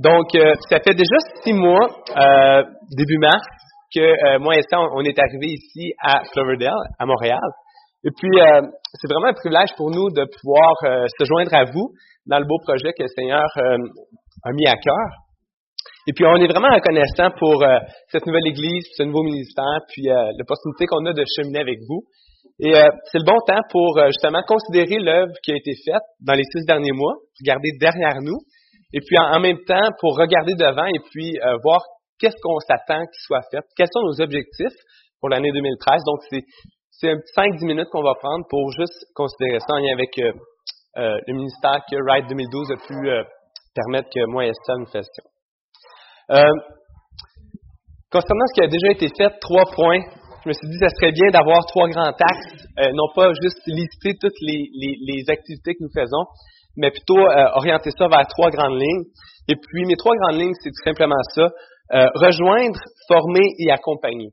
Donc, ça fait déjà 6 mois, début mars, que moi et Esther, on est arrivés ici à Cloverdale, à Montréal. Et puis, c'est vraiment un privilège pour nous de pouvoir se joindre à vous dans le beau projet que le Seigneur a mis à cœur. Et puis, on est vraiment reconnaissant pour cette nouvelle Église, ce nouveau ministère, puis l'opportunité qu'on a de cheminer avec vous. Et c'est le bon temps pour justement considérer l'œuvre qui a été faite dans les 6 derniers mois, regarder derrière nous, et puis en même temps pour regarder devant et puis voir qu'est-ce qu'on s'attend qu'il soit fait, quels sont nos objectifs pour l'année 2013. Donc, c'est un petit 5-10 minutes qu'on va prendre pour juste considérer ça en lien avec le ministère que Ride 2012 a pu permettre que moi et Esther nous fassions. Concernant ce qui a déjà été fait, 3 points. Je me suis dit que ce serait bien d'avoir 3 grands axes, non pas juste lister toutes les activités que nous faisons, mais plutôt orienter ça vers 3 grandes lignes. Et puis, mes 3 grandes lignes, c'est tout simplement ça. Rejoindre, former et accompagner.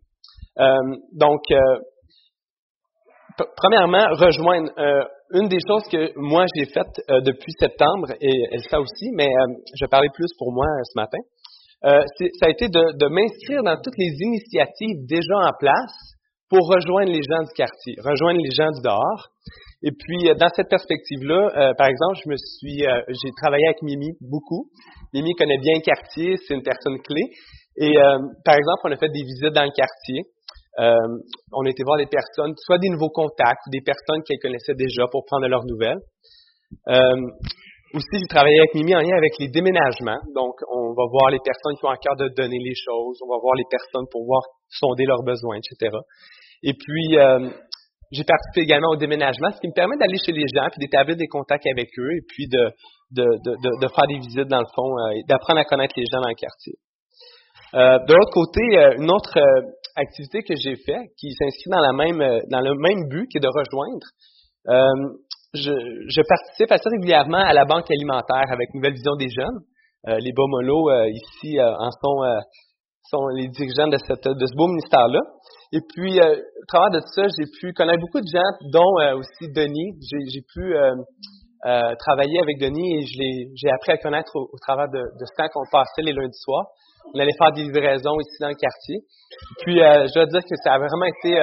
Premièrement, rejoindre. Une des choses que moi j'ai faites depuis septembre, et elle ça aussi, mais je vais parler plus pour moi ce matin, ça a été de m'inscrire dans toutes les initiatives déjà en place pour rejoindre les gens du quartier, rejoindre les gens du dehors. Et puis, dans cette perspective-là, par exemple, j'ai travaillé avec Mimi beaucoup. Mimi connaît bien le quartier, c'est une personne clé. Et par exemple, on a fait des visites dans le quartier. On a été voir des personnes, soit des nouveaux contacts, ou des personnes qu'elle connaissait déjà pour prendre de leurs nouvelles. Aussi, j'ai travaillé avec Mimi en lien avec les déménagements. Donc, on va voir les personnes qui ont à cœur de donner les choses. On va voir les personnes pour voir sonder leurs besoins, etc. Et puis, j'ai participé également au déménagement, ce qui me permet d'aller chez les gens, puis d'établir des contacts avec eux, et puis de faire des visites dans le fond, et d'apprendre à connaître les gens dans le quartier. De l'autre côté, une autre activité que j'ai faite, qui s'inscrit dans le même but, qui est de rejoindre. Je participe assez régulièrement à la banque alimentaire avec Nouvelle Vision des Jeunes. Les Bomolo ici sont les dirigeants de ce beau ministère-là. Et puis, au travers de ça, j'ai pu connaître beaucoup de gens, dont aussi Denis. J'ai pu travailler avec Denis et j'ai appris à connaître au travers de ce temps qu'on passait les lundis soirs. On allait faire des livraisons ici dans le quartier. Puis, je dois dire que ça a vraiment été...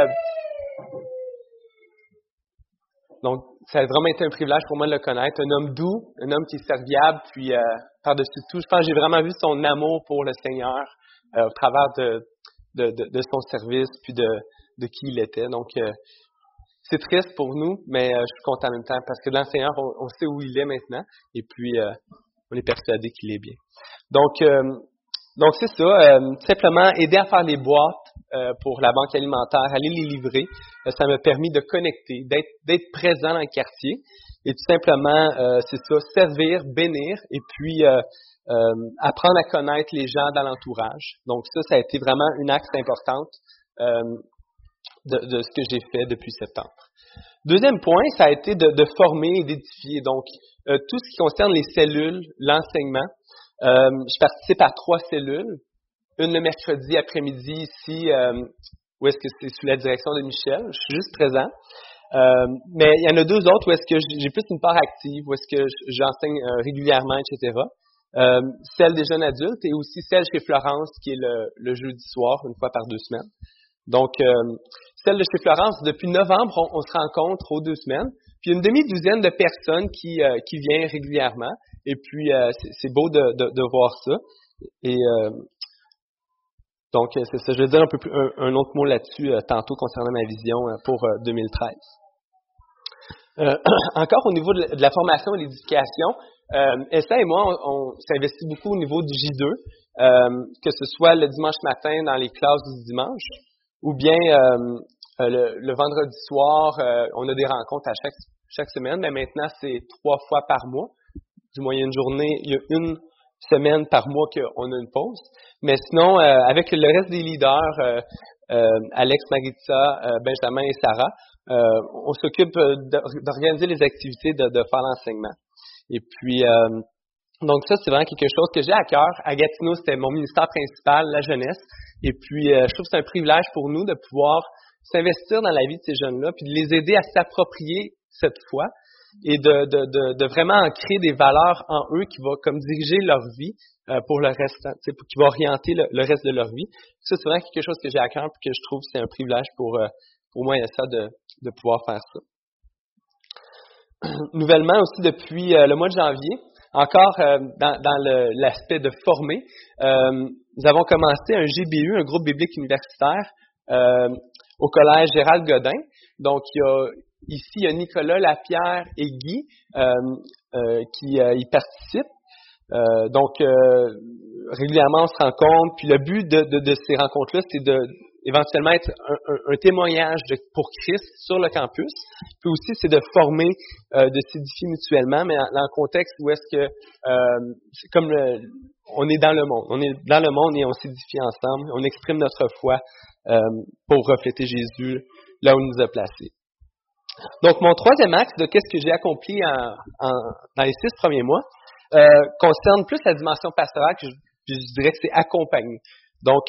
Donc, ça a vraiment été un privilège pour moi de le connaître. Un homme doux, un homme qui est serviable, puis par-dessus tout, je pense que j'ai vraiment vu son amour pour le Seigneur au travers de son service, puis de qui il était. Donc, c'est triste pour nous, mais je suis content en même temps, parce que dans le Seigneur, on sait où il est maintenant, et puis on est persuadé qu'il est bien. Donc c'est ça, simplement aider à faire les boîtes pour la banque alimentaire, aller les livrer, ça m'a permis de connecter, d'être présent dans le quartier, et tout simplement, c'est ça, servir, bénir, et puis apprendre à connaître les gens dans l'entourage. Donc ça a été vraiment une axe importante de ce que j'ai fait depuis septembre. Deuxième point, ça a été de former et d'édifier. Donc, tout ce qui concerne les cellules, l'enseignement. Je participe à 3 cellules. Une le mercredi après-midi ici, où est-ce que c'est sous la direction de Michel. Je suis juste présent. Mais il y en a 2 autres où est-ce que j'ai plus une part active, où est-ce que j'enseigne régulièrement, etc. Celle des jeunes adultes et aussi celle chez Florence, qui est le jeudi soir, une fois par 2 semaines. Donc, celle de chez Florence, depuis novembre, on se rencontre aux 2 semaines. Puis, une demi-douzaine de personnes qui viennent régulièrement. Et puis, c'est beau de voir ça. Et donc, c'est ça. Je vais dire un autre mot là-dessus tantôt concernant ma vision pour 2013. Encore au niveau de la formation et de l'éducation, Esther et moi, on s'investit beaucoup au niveau du J2, que ce soit le dimanche matin dans les classes du dimanche, ou bien le vendredi soir, on a des rencontres à chaque semaine, mais maintenant, c'est 3 fois par mois. Du moins, il y a une journée, il y a une semaine par mois qu'on a une pause. Mais sinon, avec le reste des leaders, Alex, Maritza, Benjamin et Sarah, on s'occupe d'organiser les activités, de faire l'enseignement. Et puis, donc ça, c'est vraiment quelque chose que j'ai à cœur. À Gatineau, c'était mon ministère principal, la jeunesse. Et puis, je trouve que c'est un privilège pour nous de pouvoir s'investir dans la vie de ces jeunes-là, puis de les aider à s'approprier cette foi. et de vraiment ancrer des valeurs en eux qui vont comme diriger leur vie pour le reste, qui va orienter le reste de leur vie. Ça, c'est vraiment quelque chose que j'ai à cœur et que je trouve que c'est un privilège pour moi et ça de pouvoir faire ça. Nouvellement aussi depuis le mois de janvier, encore dans l'aspect de former, nous avons commencé un GBU, un groupe biblique universitaire, au collège Gérald Godin. Donc, ici, il y a Nicolas, Lapierre et Guy qui y participent. Donc, régulièrement, on se rencontre. Puis le but de ces rencontres-là, c'est éventuellement être un témoignage pour Christ sur le campus. Puis aussi, c'est de former, de s'édifier mutuellement, mais dans le contexte où est-ce que c'est comme on est dans le monde. On est dans le monde et on s'édifie ensemble. On exprime notre foi pour refléter Jésus là où il nous a placés. Donc, mon troisième axe de qu'est-ce que j'ai accompli dans les 6 premiers mois concerne plus la dimension pastorale, que je dirais que c'est accompagner. Donc,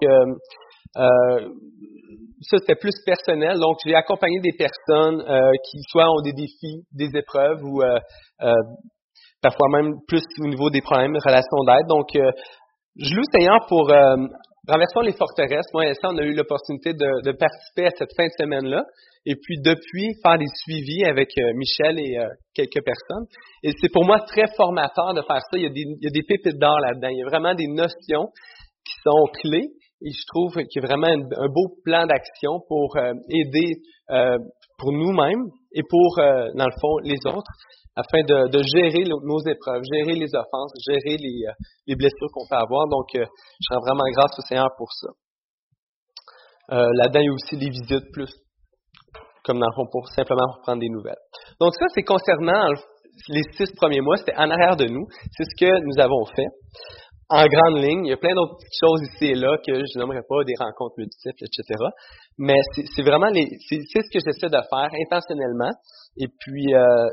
ça, c'était plus personnel. Donc, j'ai accompagné des personnes qui soit ont des défis, des épreuves ou parfois même plus au niveau des problèmes de relations d'aide. Donc, je loue Seigneur pour Renversons les forteresses. Moi et ça, on a eu l'opportunité de participer à cette fin de semaine-là. Et puis, depuis, faire des suivis avec Michel et quelques personnes. Et c'est pour moi très formateur de faire ça. Il y a des pépites d'or là-dedans. Il y a vraiment des notions qui sont clés. Et je trouve qu'il y a vraiment un beau plan d'action pour aider pour nous-mêmes et pour, dans le fond, les autres, afin de gérer nos épreuves, gérer les offenses, gérer les blessures qu'on peut avoir. Donc, je rends vraiment grâce au Seigneur pour ça. Là-dedans, il y a aussi les visites plus, comme dans le fond, simplement pour prendre des nouvelles. Donc ça, c'est concernant les 6 premiers mois, c'était en arrière de nous. C'est ce que nous avons fait. En grande ligne, il y a plein d'autres petites choses ici et là que je nommerai pas, des rencontres multiples, etc. Mais c'est vraiment c'est ce que j'essaie de faire intentionnellement. Et puis,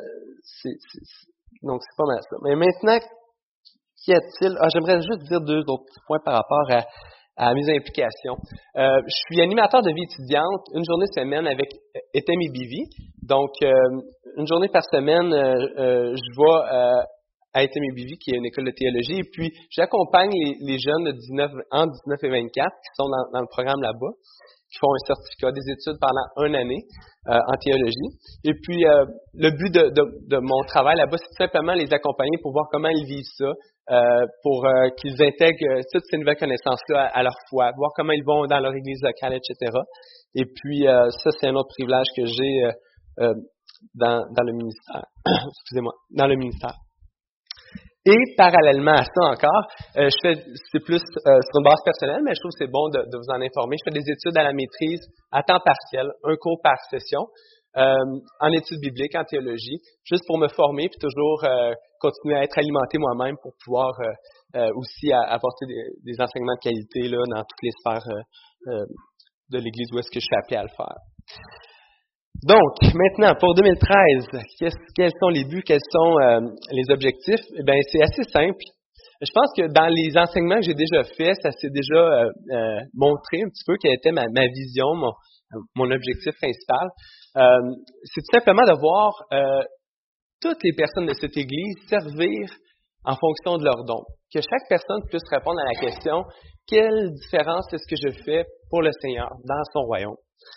donc c'est pas mal ça. Mais maintenant, qu'y a-t-il? J'aimerais juste dire 2 autres petits points par rapport à mes implications. Je suis animateur de vie étudiante une journée semaine avec ETEM-IBV. Donc, une journée par semaine, je vais à ETEM-IBV, qui est une école de théologie, et puis j'accompagne les jeunes de 19 et 24 qui sont dans le programme là-bas, qui font un certificat des études pendant 1 année en théologie. Et puis, le but de mon travail là-bas, c'est tout simplement les accompagner pour voir comment ils vivent ça, pour qu'ils intègrent toutes ces nouvelles connaissances-là à leur foi, voir comment ils vont dans leur église locale, etc. Et puis, ça, c'est un autre privilège que j'ai dans le ministère. Excusez-moi, dans le ministère. Et parallèlement à ça encore, c'est plus sur une base personnelle, mais je trouve que c'est bon de vous en informer. Je fais des études à la maîtrise à temps partiel, un cours par session, en études bibliques, en théologie, juste pour me former puis toujours continuer à être alimenté moi-même pour pouvoir aussi apporter des enseignements de qualité là, dans toutes les sphères de l'Église où est-ce que je suis appelé à le faire. Donc, maintenant, pour 2013, quels sont les buts, quels sont les objectifs? Eh bien, c'est assez simple. Je pense que dans les enseignements que j'ai déjà faits, ça s'est déjà montré un petit peu quelle était ma vision, mon objectif principal. C'est tout simplement de voir toutes les personnes de cette Église servir en fonction de leurs dons. Que chaque personne puisse répondre à la question, quelle différence est-ce que je fais pour le Seigneur dans son royaume?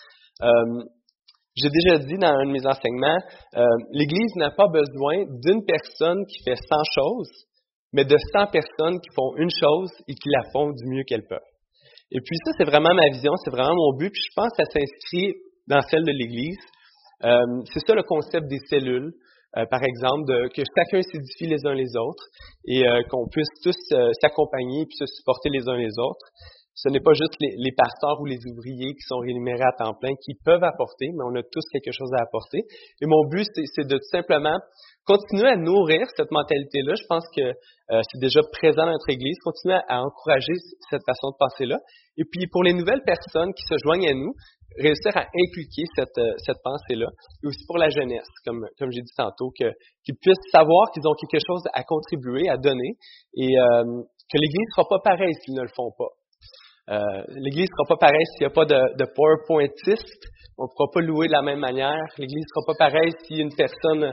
J'ai déjà dit dans un de mes enseignements, l'Église n'a pas besoin d'une personne qui fait 100 choses, mais de 100 personnes qui font une chose et qui la font du mieux qu'elles peuvent. Et puis ça, c'est vraiment ma vision, c'est vraiment mon but, puis je pense que ça s'inscrit dans celle de l'Église. C'est ça le concept des cellules, par exemple, que chacun s'édifie les uns les autres et qu'on puisse tous s'accompagner puis se supporter les uns les autres. Ce n'est pas juste les pasteurs ou les ouvriers qui sont rémunérés à temps plein qui peuvent apporter, mais on a tous quelque chose à apporter. Et mon but, c'est de tout simplement continuer à nourrir cette mentalité-là. Je pense que c'est déjà présent dans notre Église. Continuer à encourager cette façon de penser-là. Et puis, pour les nouvelles personnes qui se joignent à nous, réussir à inculquer cette pensée-là. Et aussi pour la jeunesse, comme j'ai dit tantôt, qu'ils puissent savoir qu'ils ont quelque chose à contribuer, à donner, et que l'Église ne sera pas pareille s'ils ne le font pas. L'Église ne sera pas pareille s'il n'y a pas de PowerPointiste. On ne pourra pas louer de la même manière. L'Église ne sera pas pareille si une personne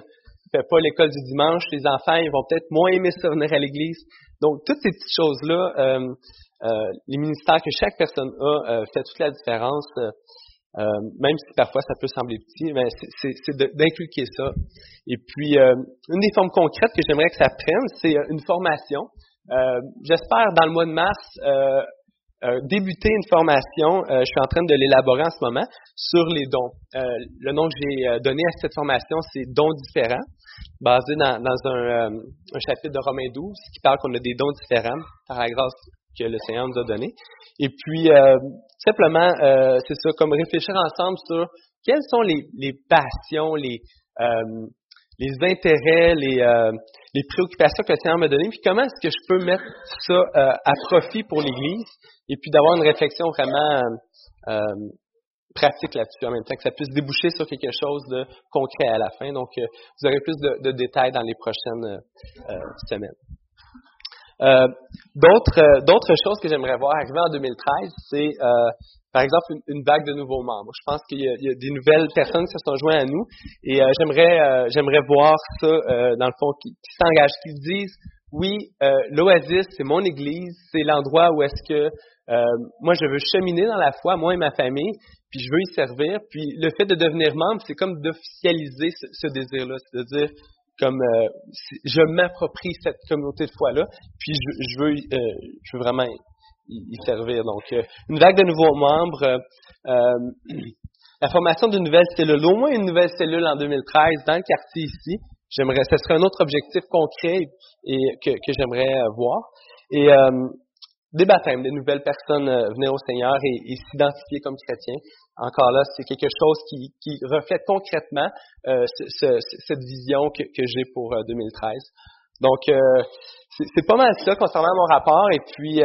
fais pas l'école du dimanche, les enfants, ils vont peut-être moins aimer ça venir à l'église. Donc, toutes ces petites choses-là, les ministères que chaque personne a, fait toute la différence. Même si parfois ça peut sembler petit, mais c'est d'inculquer ça. Et puis, une des formes concrètes que j'aimerais que ça prenne, c'est une formation. J'espère dans le mois de mars débuter une formation. Je suis en train de l'élaborer en ce moment sur les dons. Le nom que j'ai donné à cette formation, c'est Dons différents, basé dans un chapitre de Romains 12 qui parle qu'on a des dons différents par la grâce que le Seigneur nous a donné. Et puis, simplement, c'est ça, comme réfléchir ensemble sur quelles sont les passions, les intérêts, les préoccupations que le Seigneur m'a données, puis comment est-ce que je peux mettre ça à profit pour l'Église, et puis d'avoir une réflexion vraiment pratique là-dessus, en même temps que ça puisse déboucher sur quelque chose de concret à la fin. Donc, vous aurez plus de détails dans les prochaines semaines. D'autres choses que j'aimerais voir arriver en 2013, c'est par exemple une vague de nouveaux membres. Je pense qu'il y a des nouvelles personnes qui se sont jointes à nous et j'aimerais voir ça dans le fond qui s'engagent, qui disent oui, l'Oasis, c'est mon église, c'est l'endroit où est-ce que moi je veux cheminer dans la foi, moi et ma famille, puis je veux y servir. Puis le fait de devenir membre, c'est comme d'officialiser ce désir-là, c'est de dire comme je m'approprie cette communauté de foi-là, puis je veux vraiment y servir. Donc, une vague de nouveaux membres, la formation d'une nouvelle cellule, au moins une nouvelle cellule en 2013 dans le quartier ici. Ce serait un autre objectif concret et que j'aimerais voir. Et des baptêmes, des nouvelles personnes venir au Seigneur et s'identifier comme chrétiens. Encore là, c'est quelque chose qui reflète concrètement cette vision que j'ai pour 2013. Donc, c'est pas mal ça concernant mon rapport. Et puis,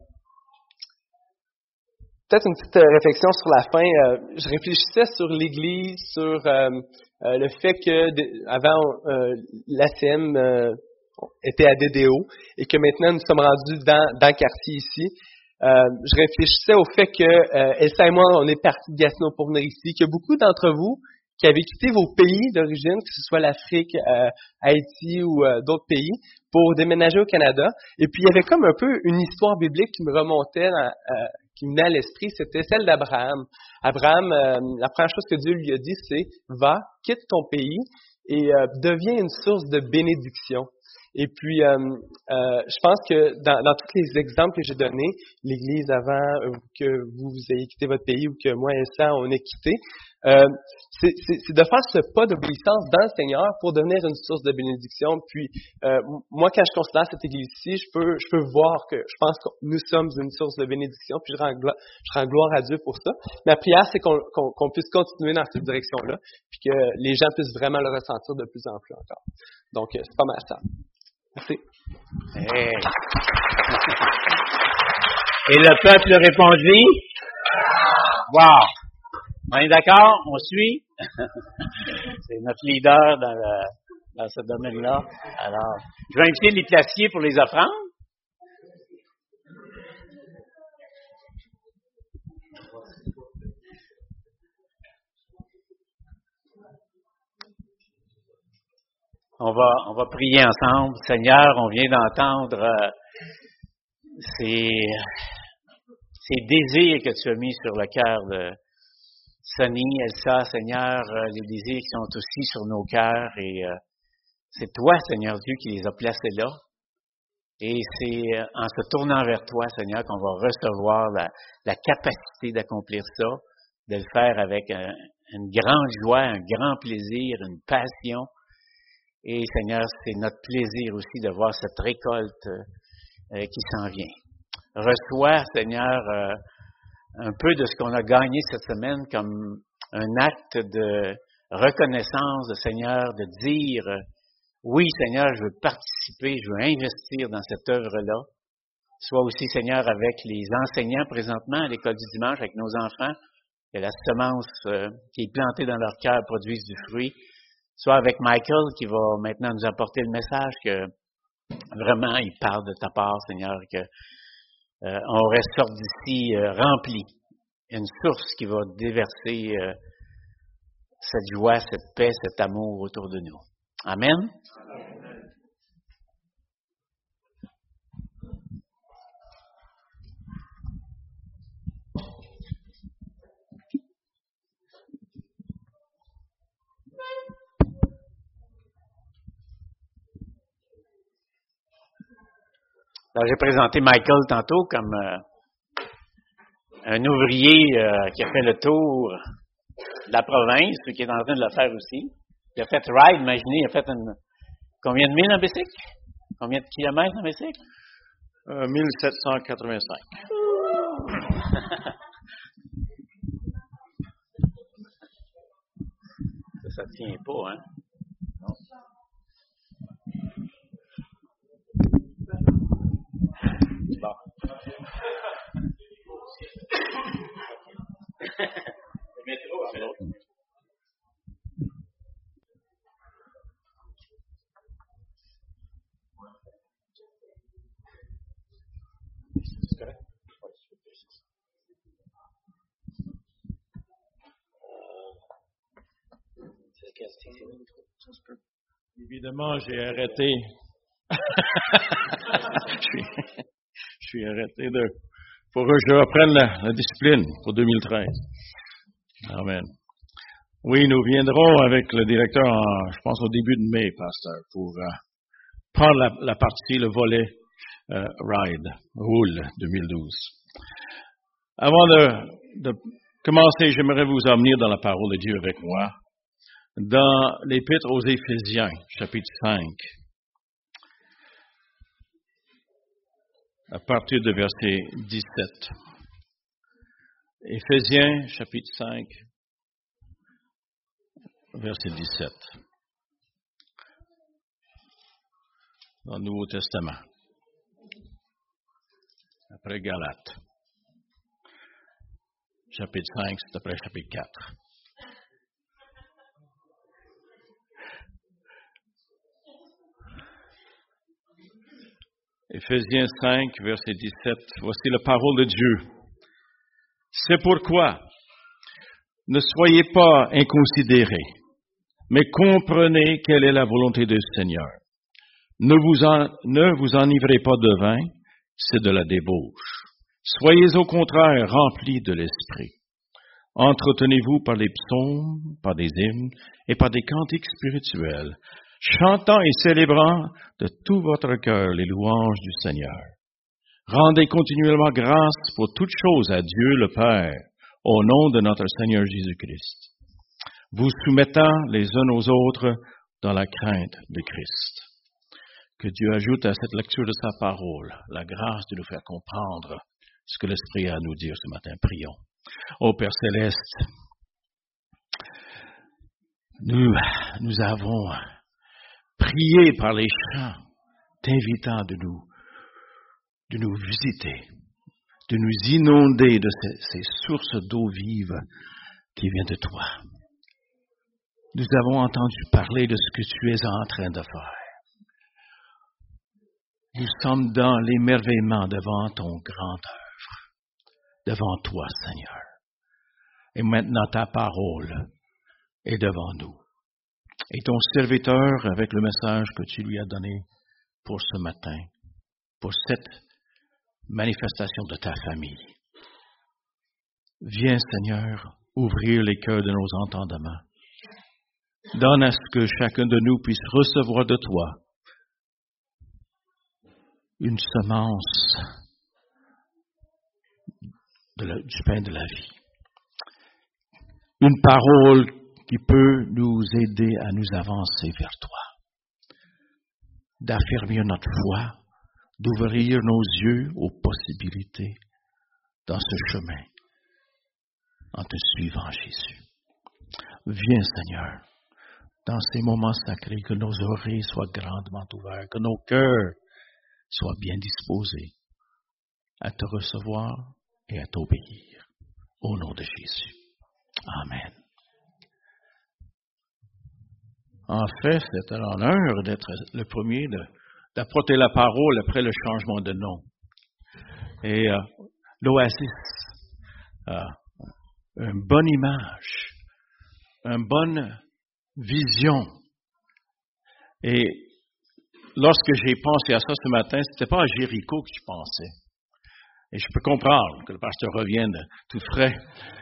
peut-être une petite réflexion sur la fin. Je réfléchissais sur l'Église, sur le fait que avant l'ACM était à DDO et que maintenant nous sommes rendus dans le quartier ici. Je réfléchissais au fait que Elsa et moi, on est partis de Gatineau pour venir ici, qu'il y a beaucoup d'entre vous qui avez quitté vos pays d'origine, que ce soit l'Afrique, Haïti ou d'autres pays, pour déménager au Canada. Et puis, il y avait comme un peu une histoire biblique qui me remontait, qui me venait à l'esprit, c'était celle d'Abraham. Abraham, la première chose que Dieu lui a dit, c'est « Va, quitte ton pays et deviens une source de bénédiction ». Et puis, je pense que dans tous les exemples que j'ai donnés, l'Église avant que vous ayez quitté votre pays ou que moi et ça, on ait quitté, c'est de faire ce pas d'obéissance dans le Seigneur pour devenir une source de bénédiction. Puis, moi, quand je considère cette Église-ci, je peux voir que je pense que nous sommes une source de bénédiction, puis je rends gloire à Dieu pour ça. Ma prière, c'est qu'on puisse continuer dans cette direction-là, puis que les gens puissent vraiment le ressentir de plus en plus encore. Donc, c'est pas mal ça. Merci. Hey. Et le peuple répondit, « Wow! » On est d'accord? On suit? C'est notre leader dans ce domaine-là. Alors, je vais inviter les placiers pour les offrandes. On va prier ensemble. Seigneur, on vient d'entendre ces désirs que tu as mis sur le cœur de Sonny, Elsa, Seigneur, les désirs qui sont aussi sur nos cœurs. Et c'est toi, Seigneur Dieu, qui les a placés là. Et c'est en se tournant vers toi, Seigneur, qu'on va recevoir la capacité d'accomplir ça, de le faire avec une grande joie, un grand plaisir, une passion. Et Seigneur, c'est notre plaisir aussi de voir cette récolte qui s'en vient. Reçois, Seigneur, un peu de ce qu'on a gagné cette semaine comme un acte de reconnaissance, Seigneur, de dire, oui, Seigneur, je veux participer, je veux investir dans cette œuvre-là. Soit aussi, Seigneur, avec les enseignants présentement à l'école du dimanche, avec nos enfants, que la semence qui est plantée dans leur cœur produise du fruit. Soit avec Michael qui va maintenant nous apporter le message que vraiment il parle de ta part, Seigneur, que on ressorte d'ici rempli, une source qui va déverser cette joie, cette paix, cet amour autour de nous. Amen. Alors, j'ai présenté Michael tantôt comme un ouvrier qui a fait le tour de la province, qui est en train de le faire aussi. Il a fait ride, imaginez, il a fait combien de milles en bicycle? Combien de kilomètres en bicycle? 1785. Ça tient pas, hein? Non. Bon. Le métro, c'est l'autre. Évidemment, j'ai arrêté. je suis arrêté pour que je reprenne la discipline pour 2013. Amen. Oui, nous viendrons avec le directeur, je pense, au début de mai, pasteur, pour prendre la partie, le volet Ride, Roule 2012. Avant de commencer, j'aimerais vous emmener dans la parole de Dieu avec moi, dans l'Épître aux Éphésiens, chapitre 5, à partir de verset 17. Éphésiens, chapitre 5, verset 17. Dans le Nouveau Testament. Après Galates. Chapitre 5, c'est après chapitre 4. Éphésiens 5, verset 17. Voici la parole de Dieu. C'est pourquoi ne soyez pas inconsidérés, mais comprenez quelle est la volonté du Seigneur. Ne vous enivrez pas de vin, c'est de la débauche. Soyez au contraire remplis de l'Esprit. Entretenez-vous par les psaumes, par des hymnes et par des cantiques spirituels, chantant et célébrant de tout votre cœur les louanges du Seigneur. Rendez continuellement grâce pour toutes choses à Dieu le Père, au nom de notre Seigneur Jésus-Christ, vous soumettant les uns aux autres dans la crainte de Christ. Que Dieu ajoute à cette lecture de sa parole la grâce de nous faire comprendre ce que l'Esprit a à nous dire ce matin. Prions. Ô Père Céleste, nous avons prié par les chants, t'invitant de nous visiter, de nous inonder de ces sources d'eau vive qui viennent de toi. Nous avons entendu parler de ce que tu es en train de faire. Nous sommes dans l'émerveillement devant ton grand œuvre, devant toi, Seigneur. Et maintenant, ta parole est devant nous. Et ton serviteur, avec le message que tu lui as donné pour ce matin, pour cette manifestation de ta famille. Viens, Seigneur, ouvrir les cœurs de nos entendements. Donne à ce que chacun de nous puisse recevoir de toi une semence du pain de la vie. Une parole qui peut nous aider à nous avancer vers toi, d'affermir notre foi, d'ouvrir nos yeux aux possibilités dans ce chemin en te suivant, Jésus. Viens, Seigneur, dans ces moments sacrés, que nos oreilles soient grandement ouvertes, que nos cœurs soient bien disposés à te recevoir et à t'obéir. Au nom de Jésus. Amen. En fait, c'est un honneur d'être le premier d'apporter la parole après le changement de nom. Et l'Oasis a une bonne image, une bonne vision Et lorsque j'ai pensé à ça ce matin, c'était pas à Jéricho que je pensais. Et je peux comprendre que le pasteur revienne tout frais.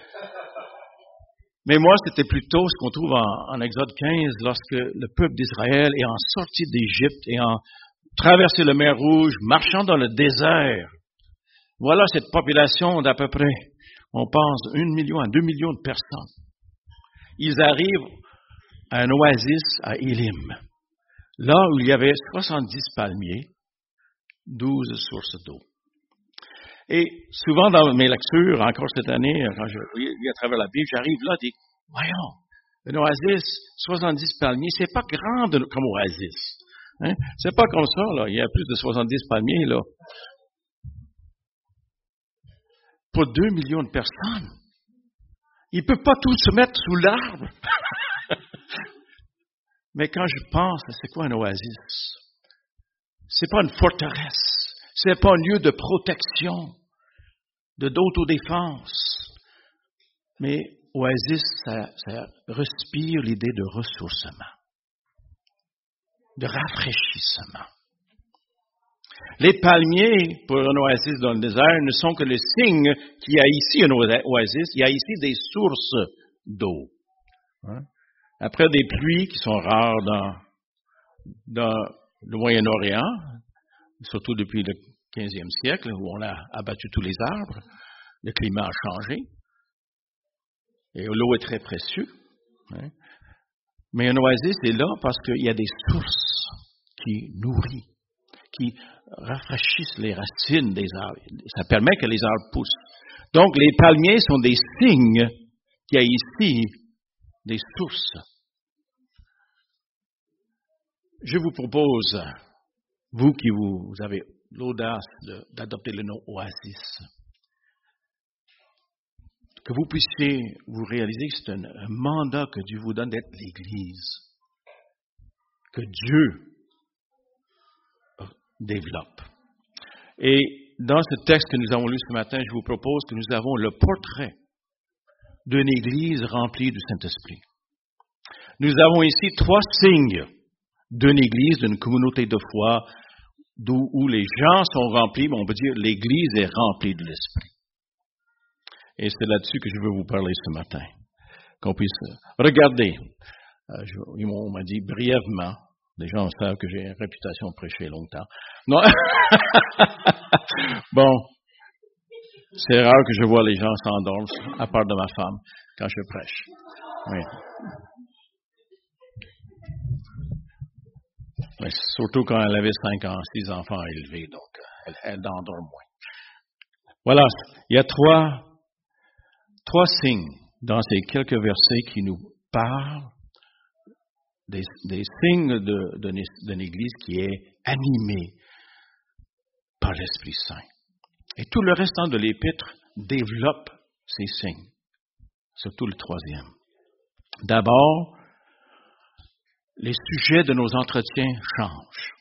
Mais moi, c'était plutôt ce qu'on trouve en Exode 15, lorsque le peuple d'Israël est en sortie d'Égypte et en traversé la mer Rouge, marchant dans le désert. Voilà cette population d'à peu près, on pense, 1 million à 2 millions de personnes. Ils arrivent à un oasis à Élim, là où il y avait 70 palmiers, 12 sources d'eau. Et souvent dans mes lectures, encore cette année, quand je lis à travers la Bible, j'arrive là et dis, voyons, un oasis, 70 palmiers, c'est pas grand comme oasis. Hein? C'est pas comme ça, là. Il y a plus de 70 palmiers, là. Pour 2 millions de personnes. Ils ne peuvent pas tous se mettre sous l'arbre. Mais quand je pense, c'est quoi un oasis? C'est pas une forteresse. C'est pas un lieu de protection, d'autodéfense. Mais oasis, ça respire l'idée de ressourcement, de rafraîchissement. Les palmiers, pour un oasis dans le désert, ne sont que le signe qu'il y a ici un oasis, il y a ici des sources d'eau. Hein? Après des pluies qui sont rares dans le Moyen-Orient, surtout depuis le 15e siècle, où on a abattu tous les arbres, le climat a changé, et l'eau est très précieuse. Hein? Mais un oasis est là parce qu'il y a des sources qui nourrissent, qui rafraîchissent les racines des arbres. Ça permet que les arbres poussent. Donc, les palmiers sont des signes qu'il y a ici des sources. Je vous propose, vous qui vous avez l'audace d'adopter le nom oasis, que vous puissiez vous réaliser que c'est un mandat que Dieu vous donne d'être l'Église, que Dieu développe. Et dans ce texte que nous avons lu ce matin, je vous propose que nous avons le portrait d'une Église remplie du Saint-Esprit. Nous avons ici 3 signes d'une Église, d'une communauté de foi, où les gens sont remplis, mais on peut dire l'Église est remplie de l'Esprit. Et c'est là-dessus que je veux vous parler ce matin. Qu'on puisse regarder. On m'a dit brièvement, les gens savent que j'ai une réputation de prêcher longtemps. Non. Bon, c'est rare que je vois les gens s'endorment, à part de ma femme, quand je prêche. Oui. Mais surtout quand elle avait 6 enfants à élever, donc elle endort moins. Voilà, il y a trois signes dans ces quelques versets qui nous parlent des signes d'une Église qui est animée par l'Esprit Saint. Et tout le restant de l'Épître développe ces signes, surtout le 3e. D'abord, les sujets de nos entretiens changent.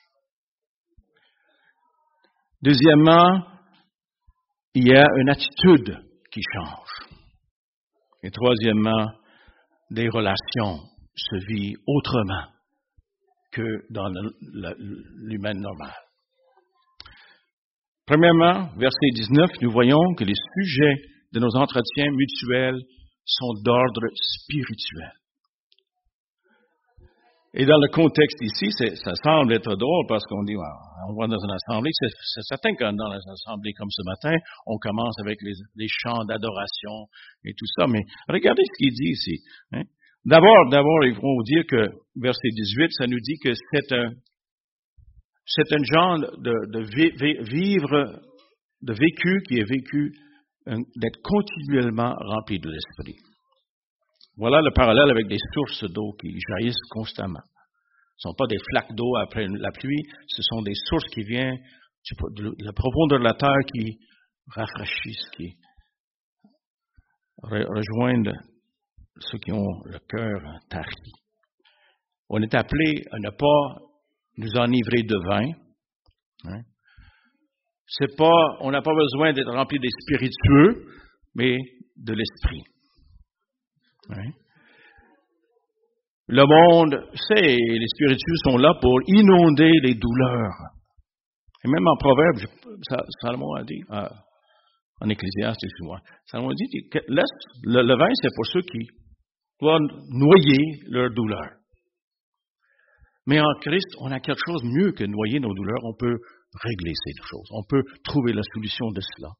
Deuxièmement, il y a une attitude qui change. Et troisièmement, les relations se vivent autrement que dans l'humain normal. Premièrement, verset 19, nous voyons que les sujets de nos entretiens mutuels sont d'ordre spirituel. Et dans le contexte ici, ça semble être drôle parce qu'on dit, on va dans une assemblée, c'est certain que dans une assemblée comme ce matin, on commence avec les chants d'adoration et tout ça, mais regardez ce qu'il dit ici. Hein? D'abord, il faut dire que, verset 18, ça nous dit que c'est un genre de vécu qui est vécu, d'être continuellement rempli de l'Esprit. Voilà le parallèle avec des sources d'eau qui jaillissent constamment. Ce ne sont pas des flaques d'eau après la pluie, ce sont des sources qui viennent de la profondeur de la terre qui rafraîchissent, qui rejoignent ceux qui ont le cœur tari. On est appelé à ne pas nous enivrer de vin. Hein? On n'a pas besoin d'être rempli des spiritueux, mais de l'esprit. Hein? Le monde sait, les spiritueux sont là pour inonder les douleurs. Et même en Proverbe, Salomon a dit, en Ecclésiaste, excuse-moi, Salomon a dit que le vin, c'est pour ceux qui doivent noyer leur douleur. Mais en Christ, on a quelque chose de mieux que noyer nos douleurs. On peut régler ces choses. On peut trouver la solution de cela.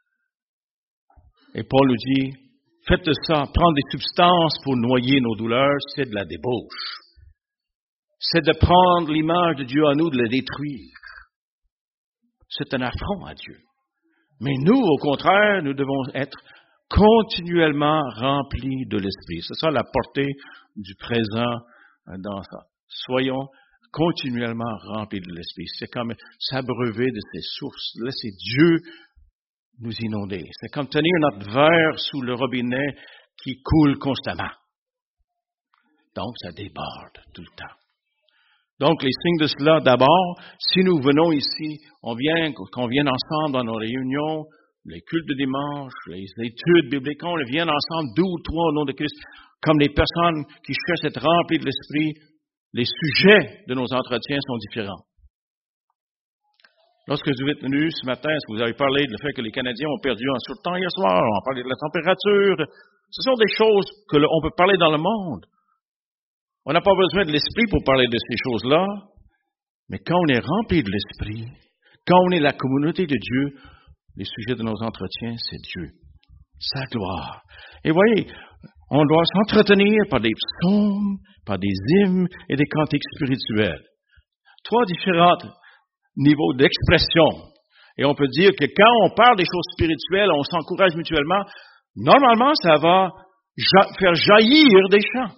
Et Paul nous dit, faites de ça, prendre des substances pour noyer nos douleurs, c'est de la débauche. C'est de prendre l'image de Dieu en nous, de la détruire. C'est un affront à Dieu. Mais nous, au contraire, nous devons être continuellement remplis de l'Esprit. C'est ça la portée du présent dans ça. Soyons continuellement remplis de l'Esprit. C'est comme s'abreuver de ces sources. Laissez Dieu nous inonder. C'est comme tenir notre verre sous le robinet qui coule constamment. Donc, ça déborde tout le temps. Donc, les signes de cela, d'abord, si nous venons ici, qu'on vienne ensemble dans nos réunions, les cultes de dimanche, les études bibliques, on vienne ensemble, 2 ou 3 au nom de Christ, comme les personnes qui cherchent à être remplies de l'Esprit, les sujets de nos entretiens sont différents. Lorsque vous êtes venus ce matin, est-ce que vous avez parlé du fait que les Canadiens ont perdu un surtemps hier soir? On a parlé de la température. Ce sont des choses qu'on peut parler dans le monde. On n'a pas besoin de l'Esprit pour parler de ces choses-là. Mais quand on est rempli de l'Esprit, quand on est la communauté de Dieu, les sujets de nos entretiens, c'est Dieu. Sa gloire. Et voyez, on doit s'entretenir par des psaumes, par des hymnes et des cantiques spirituels. 3 différents niveaux d'expression. Et on peut dire que quand on parle des choses spirituelles, on s'encourage mutuellement. Normalement, ça va faire jaillir des chants.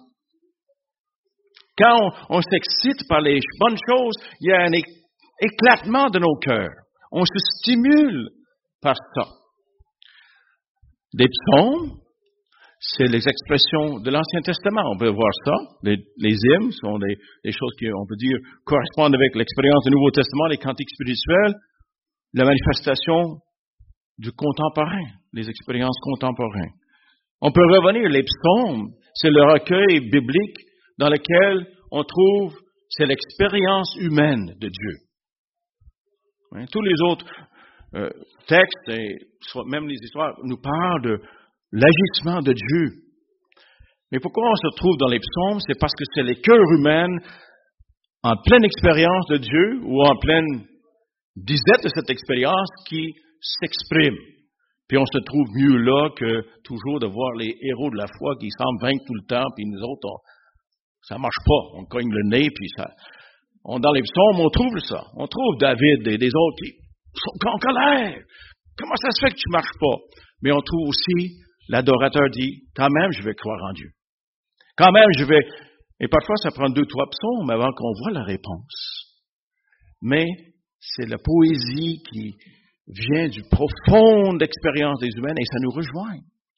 Quand on s'excite par les bonnes choses, il y a un éclatement de nos cœurs. On se stimule par ça. Des psaumes, c'est les expressions de l'Ancien Testament. On peut voir ça. Les hymnes sont des choses qui, on peut dire, correspondent avec l'expérience du Nouveau Testament, les cantiques spirituels, la manifestation du contemporain, les expériences contemporaines. On peut revenir, les psaumes, c'est le recueil biblique dans lequel on trouve, c'est l'expérience humaine de Dieu. Hein, tous les autres textes, et même les histoires, nous parlent de l'agissement de Dieu. Mais pourquoi on se trouve dans les psaumes? C'est parce que c'est les cœurs humains en pleine expérience de Dieu ou en pleine disette de cette expérience qui s'expriment. Puis on se trouve mieux là que toujours de voir les héros de la foi qui semblent vaincre tout le temps, puis nous autres, ça marche pas. On cogne le nez, puis ça. Dans les psaumes, on trouve ça. On trouve David et des autres qui sont en colère. Comment ça se fait que tu marches pas? Mais on trouve aussi, l'adorateur dit, quand même, je vais croire en Dieu. Quand même, je vais. Et parfois, ça prend 2, 3 psaumes avant qu'on voit la réponse. Mais c'est la poésie qui vient du profonde expérience des humains et ça nous rejoint.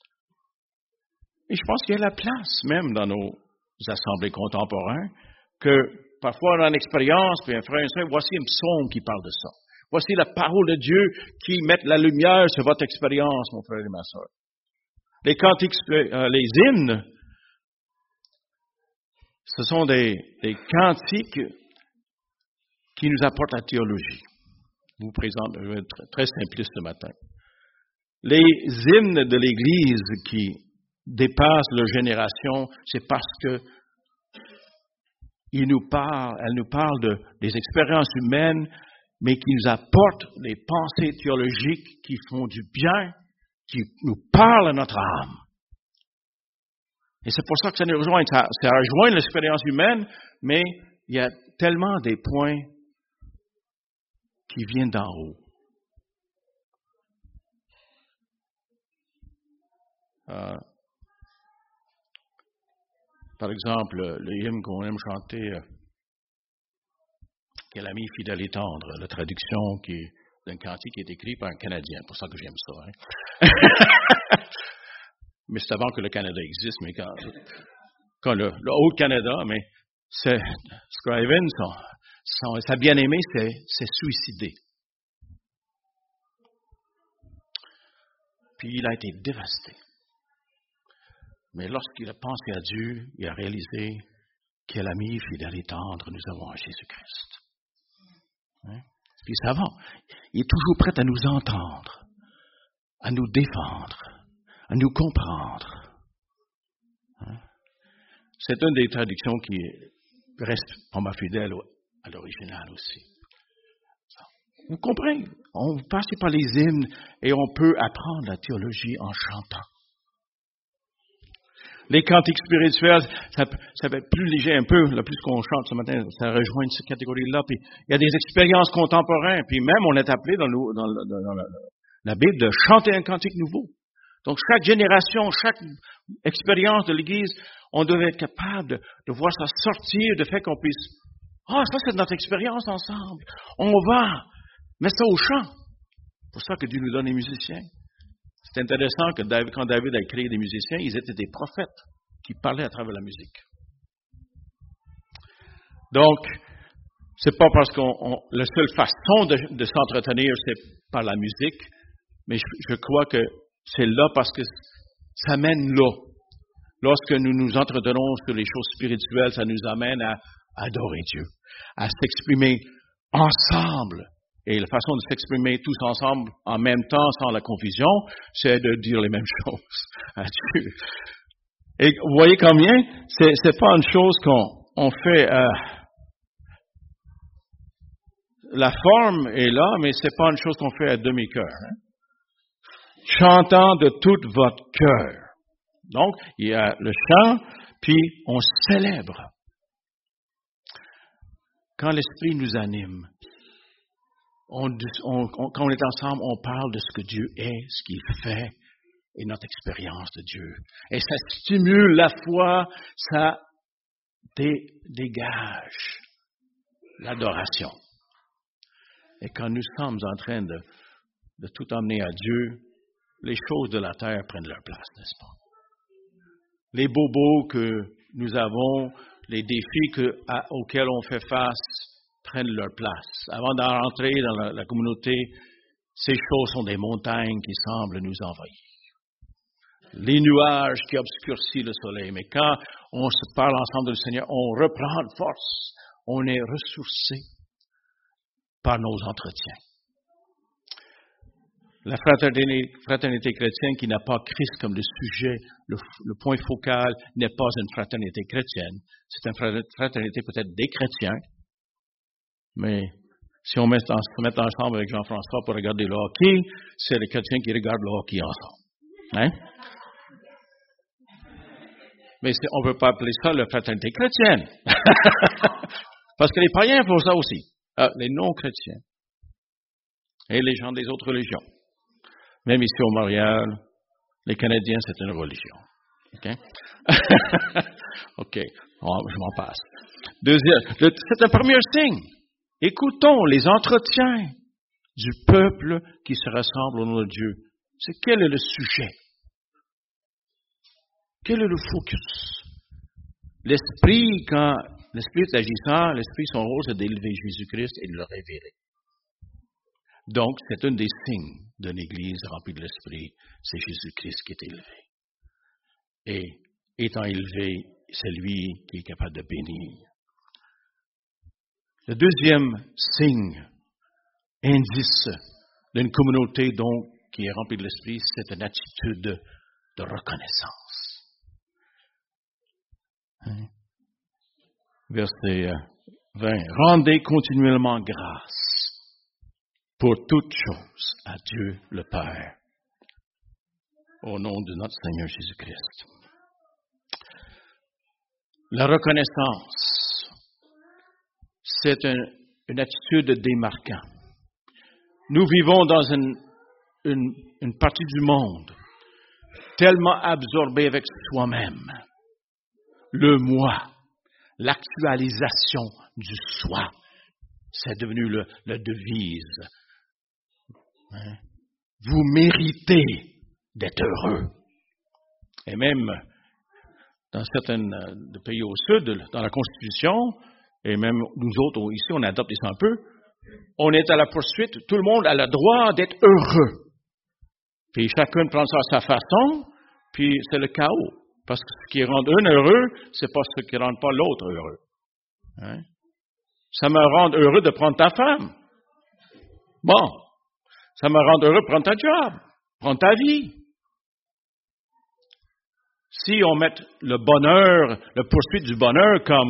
Et je pense qu'il y a la place, même dans nos assemblées contemporaines, que parfois on a une expérience, puis un frère et une sœur, voici un psaume qui parle de ça. Voici la parole de Dieu qui met la lumière sur votre expérience, mon frère et ma sœur. Les cantiques, les hymnes, ce sont des cantiques qui nous apportent la théologie. Je vous présente, je vais être très simpliste ce matin. Les hymnes de l'Église qui dépassent leur génération, c'est parce que elle nous parle des expériences humaines, mais qui nous apportent des pensées théologiques qui font du bien, qui nous parlent à notre âme. Et c'est pour ça que ça nous rejoint. Ça rejoint l'expérience humaine, mais il y a tellement des points qui viennent d'en haut. Par exemple, le hymne qu'on aime chanter, Quel ami fidèle et tendre, la traduction d'un cantique qui est écrit par un Canadien, c'est pour ça que j'aime ça. Hein? Mais c'est avant que le Canada existe, mais quand le Haut-Canada, mais Scriven, sa bien-aimée, s'est suicidé. Puis il a été dévasté. Mais lorsqu'il a pensé à Dieu, il a réalisé quel ami fidèle et tendre nous avons en Jésus-Christ. Hein? Puis ça va. Il est toujours prêt à nous entendre, à nous défendre, à nous comprendre. Hein? C'est une des traductions qui reste pour ma fidèle à l'original aussi. Vous comprenez? On passe par les hymnes et on peut apprendre la théologie en chantant. Les cantiques spirituels, ça va être plus léger un peu, le plus qu'on chante ce matin, ça rejoint cette catégorie-là. Puis il y a des expériences contemporaines, puis même on est appelé dans la Bible de chanter un cantique nouveau. Donc chaque génération, chaque expérience de l'Église, on devait être capable de voir ça sortir, de fait qu'on puisse, ça c'est notre expérience ensemble. On va mettre ça au chant. C'est pour ça que Dieu nous donne les musiciens. C'est intéressant que quand David a créé des musiciens, ils étaient des prophètes qui parlaient à travers la musique. Donc, c'est pas parce la seule façon de s'entretenir, c'est par la musique, mais je crois que c'est là parce que ça mène là. Lorsque nous nous entretenons sur les choses spirituelles, ça nous amène à adorer Dieu, à s'exprimer ensemble. Et la façon de s'exprimer tous ensemble en même temps, sans la confusion, c'est de dire les mêmes choses à Dieu. Et vous voyez combien? C'est pas une chose qu'on fait. La forme est là, mais c'est pas une chose qu'on fait à demi-cœur. Hein? Chantant de tout votre cœur. Donc, il y a le chant, puis on célèbre. Quand l'Esprit nous anime, quand on est ensemble, on parle de ce que Dieu est, ce qu'il fait et notre expérience de Dieu. Et ça stimule la foi, ça dégage l'adoration. Et quand nous sommes en train de tout emmener à Dieu, les choses de la terre prennent leur place, n'est-ce pas? Les bobos que nous avons, les défis auxquels on fait face, prennent leur place. Avant d'entrer dans la communauté, ces choses sont des montagnes qui semblent nous envahir. Les nuages qui obscurcissent le soleil. Mais quand on se parle ensemble du Seigneur, on reprend de force. On est ressourcé par nos entretiens. La fraternité chrétienne qui n'a pas Christ comme le sujet, le point focal, n'est pas une fraternité chrétienne. C'est une fraternité peut-être des chrétiens. Mais si on se met ensemble avec Jean-François pour regarder le hockey, c'est les chrétiens qui regardent le hockey ensemble. Hein? Mais on ne peut pas appeler ça la fraternité chrétienne. Parce que les païens font ça aussi. Les non-chrétiens. Et les gens des autres religions. Même ici au Montréal, les Canadiens, c'est une religion. OK? OK. Je m'en passe. C'est un premier signe. Écoutons les entretiens du peuple qui se rassemble au nom de Dieu. Quel est le sujet? Quel est le focus? L'Esprit, quand l'Esprit est agissant, l'Esprit, son rôle, c'est d'élever Jésus-Christ et de le révéler. Donc, c'est un des signes d'une Église remplie de l'Esprit, c'est Jésus-Christ qui est élevé. Et étant élevé, c'est lui qui est capable de bénir. Le deuxième signe, indice d'une communauté donc qui est remplie de l'Esprit, c'est une attitude de reconnaissance. Verset 20. Rendez continuellement grâce pour toutes choses à Dieu le Père, au nom de notre Seigneur Jésus-Christ. La reconnaissance, c'est une attitude démarquante. Nous vivons dans une partie du monde tellement absorbée avec soi-même. Le moi, l'actualisation du soi, c'est devenu la devise. Hein? Vous méritez d'être heureux. Et même dans certains pays au sud, dans la Constitution, et même nous autres ici, on adopte ça un peu, on est à la poursuite, tout le monde a le droit d'être heureux. Puis chacun prend ça à sa façon, puis c'est le chaos. Parce que ce qui rend un heureux, c'est pas ce qui rend pas l'autre heureux. Hein? Ça me rend heureux de prendre ta femme. Bon. Ça me rend heureux de prendre ta job, prendre ta vie. Si on met le bonheur, la poursuite du bonheur comme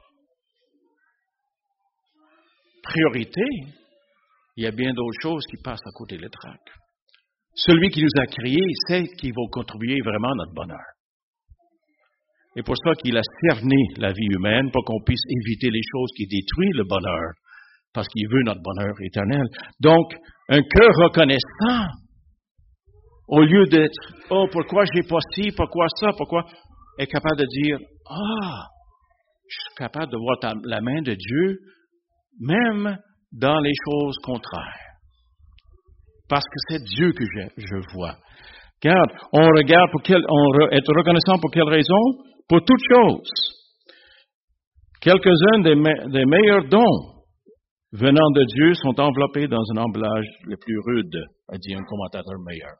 priorité, il y a bien d'autres choses qui passent à côté de la traque. Celui qui nous a créés sait qu'il va contribuer vraiment à notre bonheur. Et pour ça qu'il a cerné la vie humaine pour qu'on puisse éviter les choses qui détruisent le bonheur, parce qu'il veut notre bonheur éternel. Donc, un cœur reconnaissant, au lieu d'être « Oh, pourquoi j'ai pas ci, pourquoi ça, pourquoi... » est capable de dire « Ah, je suis capable de voir la main de Dieu, même dans les choses contraires. » Parce que c'est Dieu que je vois. Regarde, on regarde être reconnaissant pour quelle raison? Pour toutes choses. Quelques-uns des meilleurs dons venant de Dieu sont enveloppés dans un emballage le plus rude, a dit un commentateur meilleur.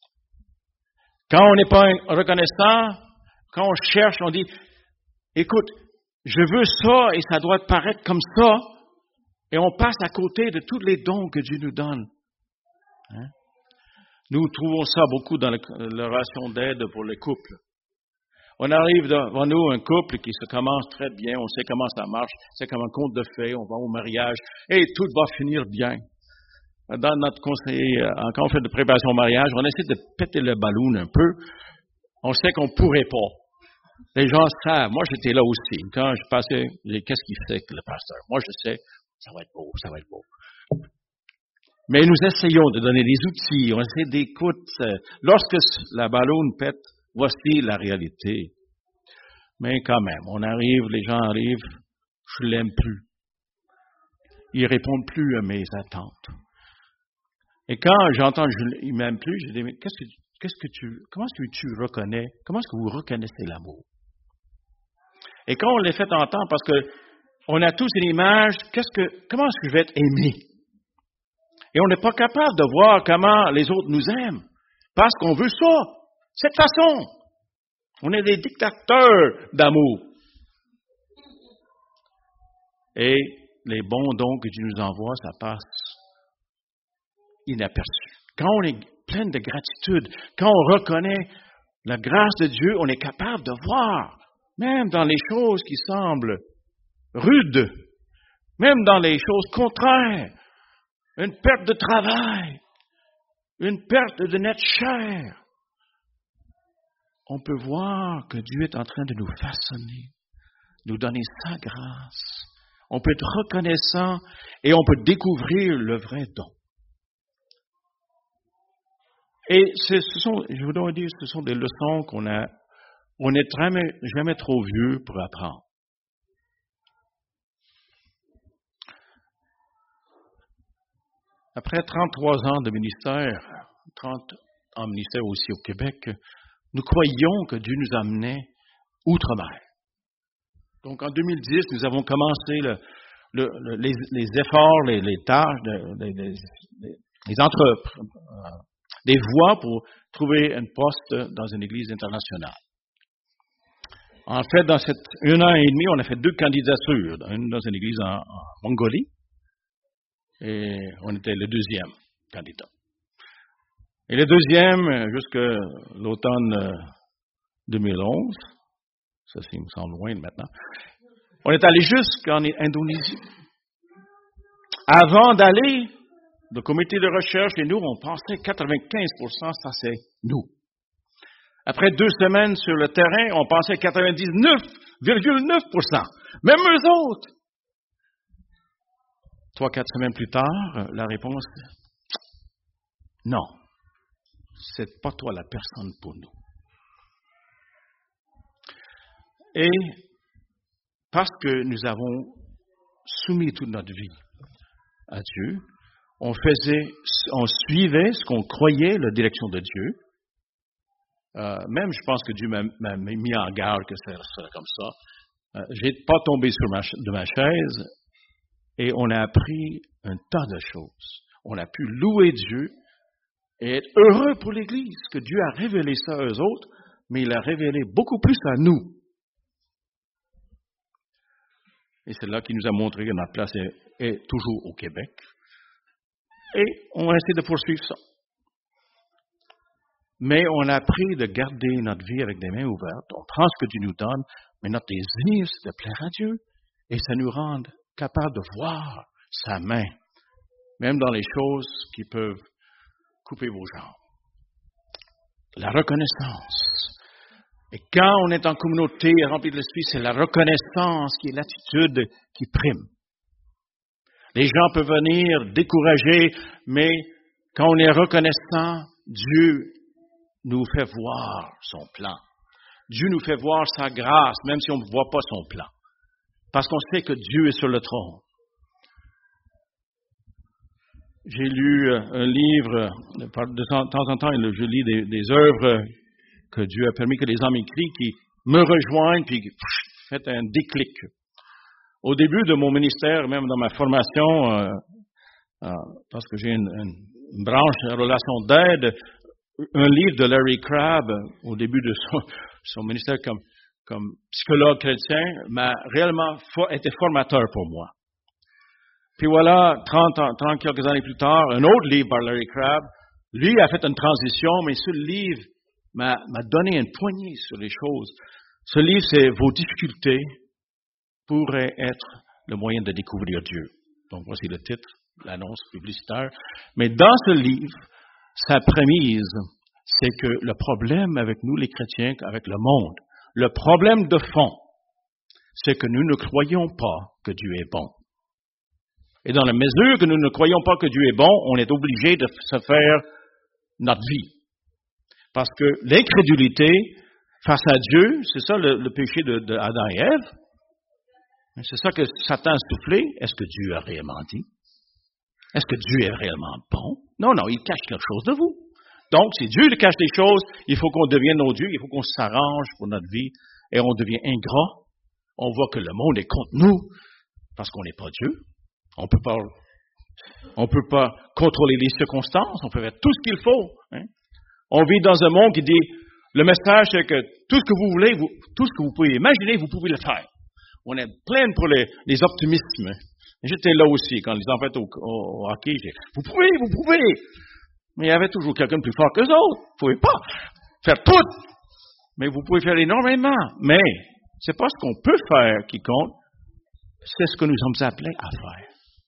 Quand on n'est pas reconnaissant, quand on cherche, on dit, écoute, je veux ça et ça doit paraître comme ça, et on passe à côté de tous les dons que Dieu nous donne. Hein? Nous trouvons ça beaucoup dans la relation d'aide pour les couples. On arrive devant nous, un couple qui se commence très bien, on sait comment ça marche, c'est comme un conte de fées, on va au mariage, et tout va finir bien. Dans notre conseil, quand on fait de préparation au mariage, on essaie de péter le ballon un peu. On sait qu'on ne pourrait pas. Les gens savent. Moi, j'étais là aussi. Quand je passais, qu'est-ce qu'il fait que le pasteur? Moi, je sais, ça va être beau, ça va être beau. Mais nous essayons de donner des outils, on essaie d'écouter. Lorsque la ballon pète, voici la réalité. Mais quand même, on arrive, les gens arrivent, je l'aime plus. Ils répondent plus à mes attentes. Et quand j'entends ils m'aiment plus, je dis, mais comment est-ce que tu reconnais, comment est-ce que vous reconnaissez l'amour? Et quand on les fait entendre, parce que on a tous une image, comment est-ce que je vais être aimé? Et on n'est pas capable de voir comment les autres nous aiment, parce qu'on veut ça, cette façon. On est des dictateurs d'amour. Et les bons dons que Dieu nous envoie, ça passe inaperçu. Quand on est plein de gratitude, quand on reconnaît la grâce de Dieu, on est capable de voir, même dans les choses qui semblent rudes, même dans les choses contraires, une perte de travail, une perte de notre chair. On peut voir que Dieu est en train de nous façonner, nous donner sa grâce. On peut être reconnaissant et on peut découvrir le vrai don. Et je voudrais dire, ce sont des leçons qu'on n'est jamais trop vieux pour apprendre. Après 33 ans de ministère, 30 ans de ministère aussi au Québec, nous croyions que Dieu nous amenait outre-mer. Donc en 2010, nous avons commencé les efforts, les tâches, des voies pour trouver un poste dans une église internationale. En fait, dans un an et demi, on a fait 2 candidatures, une dans une église en Mongolie, et on était le 2e candidat. Et le 2e, jusqu'à l'automne 2011, ça me semble loin maintenant, on est allé jusqu'en Indonésie. Avant d'aller, le comité de recherche et nous, on pensait 95%, ça c'est nous. Après 2 semaines sur le terrain, on pensait 99,9%. Même eux autres. 3-4 semaines plus tard, la réponse, non, c'est pas toi la personne pour nous. Et parce que nous avons soumis toute notre vie à Dieu, on suivait ce qu'on croyait, la direction de Dieu. Même, je pense que Dieu m'a mis en garde que ça serait comme ça. J'ai pas tombé de ma chaise et on a appris un tas de choses. On a pu louer Dieu et être heureux pour l'Église, que Dieu a révélé ça à eux autres mais il a révélé beaucoup plus à nous. Et c'est là qu'il nous a montré que notre place est toujours au Québec. Et on essaie de poursuivre ça. Mais on a appris de garder notre vie avec des mains ouvertes. On prend ce que Dieu nous donne, mais notre désir, c'est de plaire à Dieu. Et ça nous rend capables de voir sa main, même dans les choses qui peuvent couper vos jambes. La reconnaissance. Et quand on est en communauté remplie de l'Esprit, c'est la reconnaissance qui est l'attitude qui prime. Les gens peuvent venir décourager, mais quand on est reconnaissant, Dieu nous fait voir son plan. Dieu nous fait voir sa grâce, même si on ne voit pas son plan. Parce qu'on sait que Dieu est sur le trône. J'ai lu un livre, de temps en temps, je lis des œuvres que Dieu a permis que les hommes écrivent qui me rejoignent, puis fait un déclic. Au début de mon ministère, même dans ma formation, parce que j'ai une branche de relation d'aide, un livre de Larry Crabb, au début de son ministère comme psychologue chrétien, m'a réellement été formateur pour moi. Puis voilà, 30 quelques années plus tard, un autre livre par Larry Crabb, lui a fait une transition, mais ce livre m'a donné une poignée sur les choses. Ce livre, c'est « Vos difficultés pourraient être le moyen de découvrir Dieu ». Donc voici le titre, l'annonce publicitaire. Mais dans ce livre, sa prémise, c'est que le problème avec nous, les chrétiens, avec le monde, le problème de fond, c'est que nous ne croyons pas que Dieu est bon. Et dans la mesure que nous ne croyons pas que Dieu est bon, on est obligé de se faire notre vie. Parce que l'incrédulité face à Dieu, c'est ça le péché d'Adam et Ève. C'est ça que Satan a soufflé. Est-ce que Dieu a réellement dit? Est-ce que Dieu est réellement bon? Non, il cache quelque chose de vous. Donc, si Dieu cache des choses, il faut qu'on devienne nos dieux, il faut qu'on s'arrange pour notre vie, et on devient ingrat. On voit que le monde est contre nous, parce qu'on n'est pas Dieu. On peut pas contrôler les circonstances, on peut faire tout ce qu'il faut. Hein. On vit dans un monde qui dit, le message c'est que tout ce que vous voulez, tout ce que vous pouvez imaginer, vous pouvez le faire. On est plein pour les optimismes. Hein. J'étais là aussi, quand les enfants étaient au hockey, j'ai dit, vous pouvez. Mais il y avait toujours quelqu'un de plus fort que les autres. Vous ne pouvez pas faire tout. Mais vous pouvez faire énormément. Mais c'est pas ce qu'on peut faire qui compte, c'est ce que nous sommes appelés à faire.